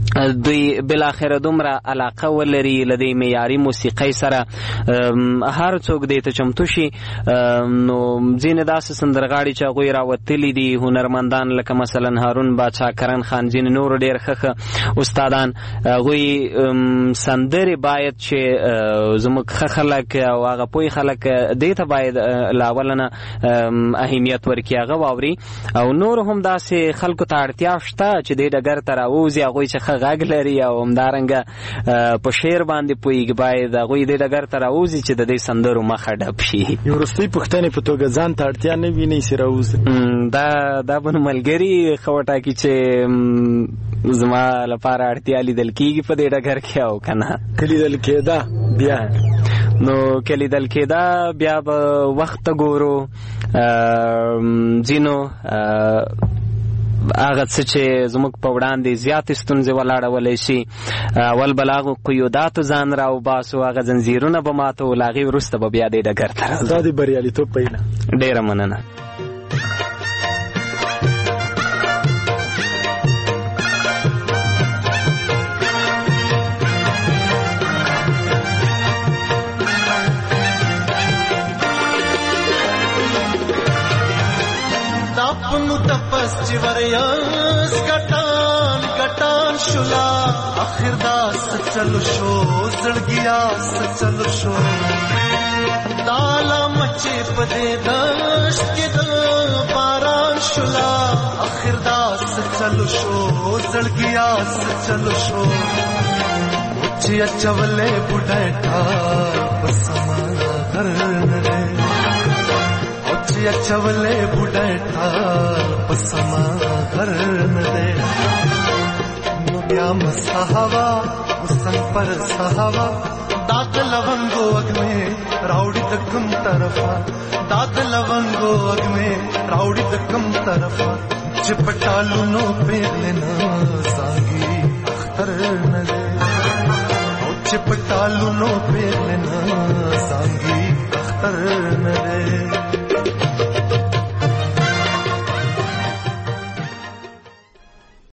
دوی بالاخره دومره علاقه ولري لدې معیاري موسیقۍ سره هر څوک دې ته چمتو شي. نو ځینې داسې سندرغاړي چې هغوی راوتلي دي هنرمندان لکه مثلا هارون باچا، کرن خان، ځینې نور ډېر ښه استادان، هغوی سندرې باید چې زموږ ښه خلک او هغه پوه خلک دې ته باید له اوله نه اهمیت ورکړي، هغه واوري. او نور هم داسې خلکو ته اړتیا شته چې دې ډګر ته راووځي، هغوی چې ښه غږ لري او همدارنګه په شعر باندې پوهېږي، باید هغوی دې ډګر ته راوځي چې د دې سندرو مخه ډب شي. یو وروستۍ پوښتنې په توګه ځان ته اړتیا نه وینئ چې راوځي؟ دا دا به نو ملګري ښه وټاکي چې زما لپاره اړتیا لیدل کېږي په دې ډګر کې او که نه. که لیدل کېده بیا نو که لیدل کېده بیا به وخت ته ګورو. ځینو هغه څه چې زموږ په وړاندې زیاتې ستونزې ولاړولی شي، اول به له هغو قیوداتو ځان راوباسو، هغه زنځیرونه به ماتو، له هغې وروسته به بیا دې ډګر ته راځو. دا د بریالیتوب پیله. ډېره مننه. ورياس ګټان ګټان شولا اخر داس چلو شو زړګیا چلو شو تالا مچې پدې دشت کې د باران شولا اخر داس چلو شو زړګیا چلو شو چې چولې بډایتا بسما غرنه چولے بډایتا پسما غرن دے نو بیا مسحوا وسن پر سحوا داغ لونگو اگ میں راوڑی دکم طرفا داغ لونگو اگ میں راوڑی دکم طرفا چپٹالو نو پیلنا سانگی اختر نہ دے چپٹالو نو پیلنا سانگی اختر نہ دے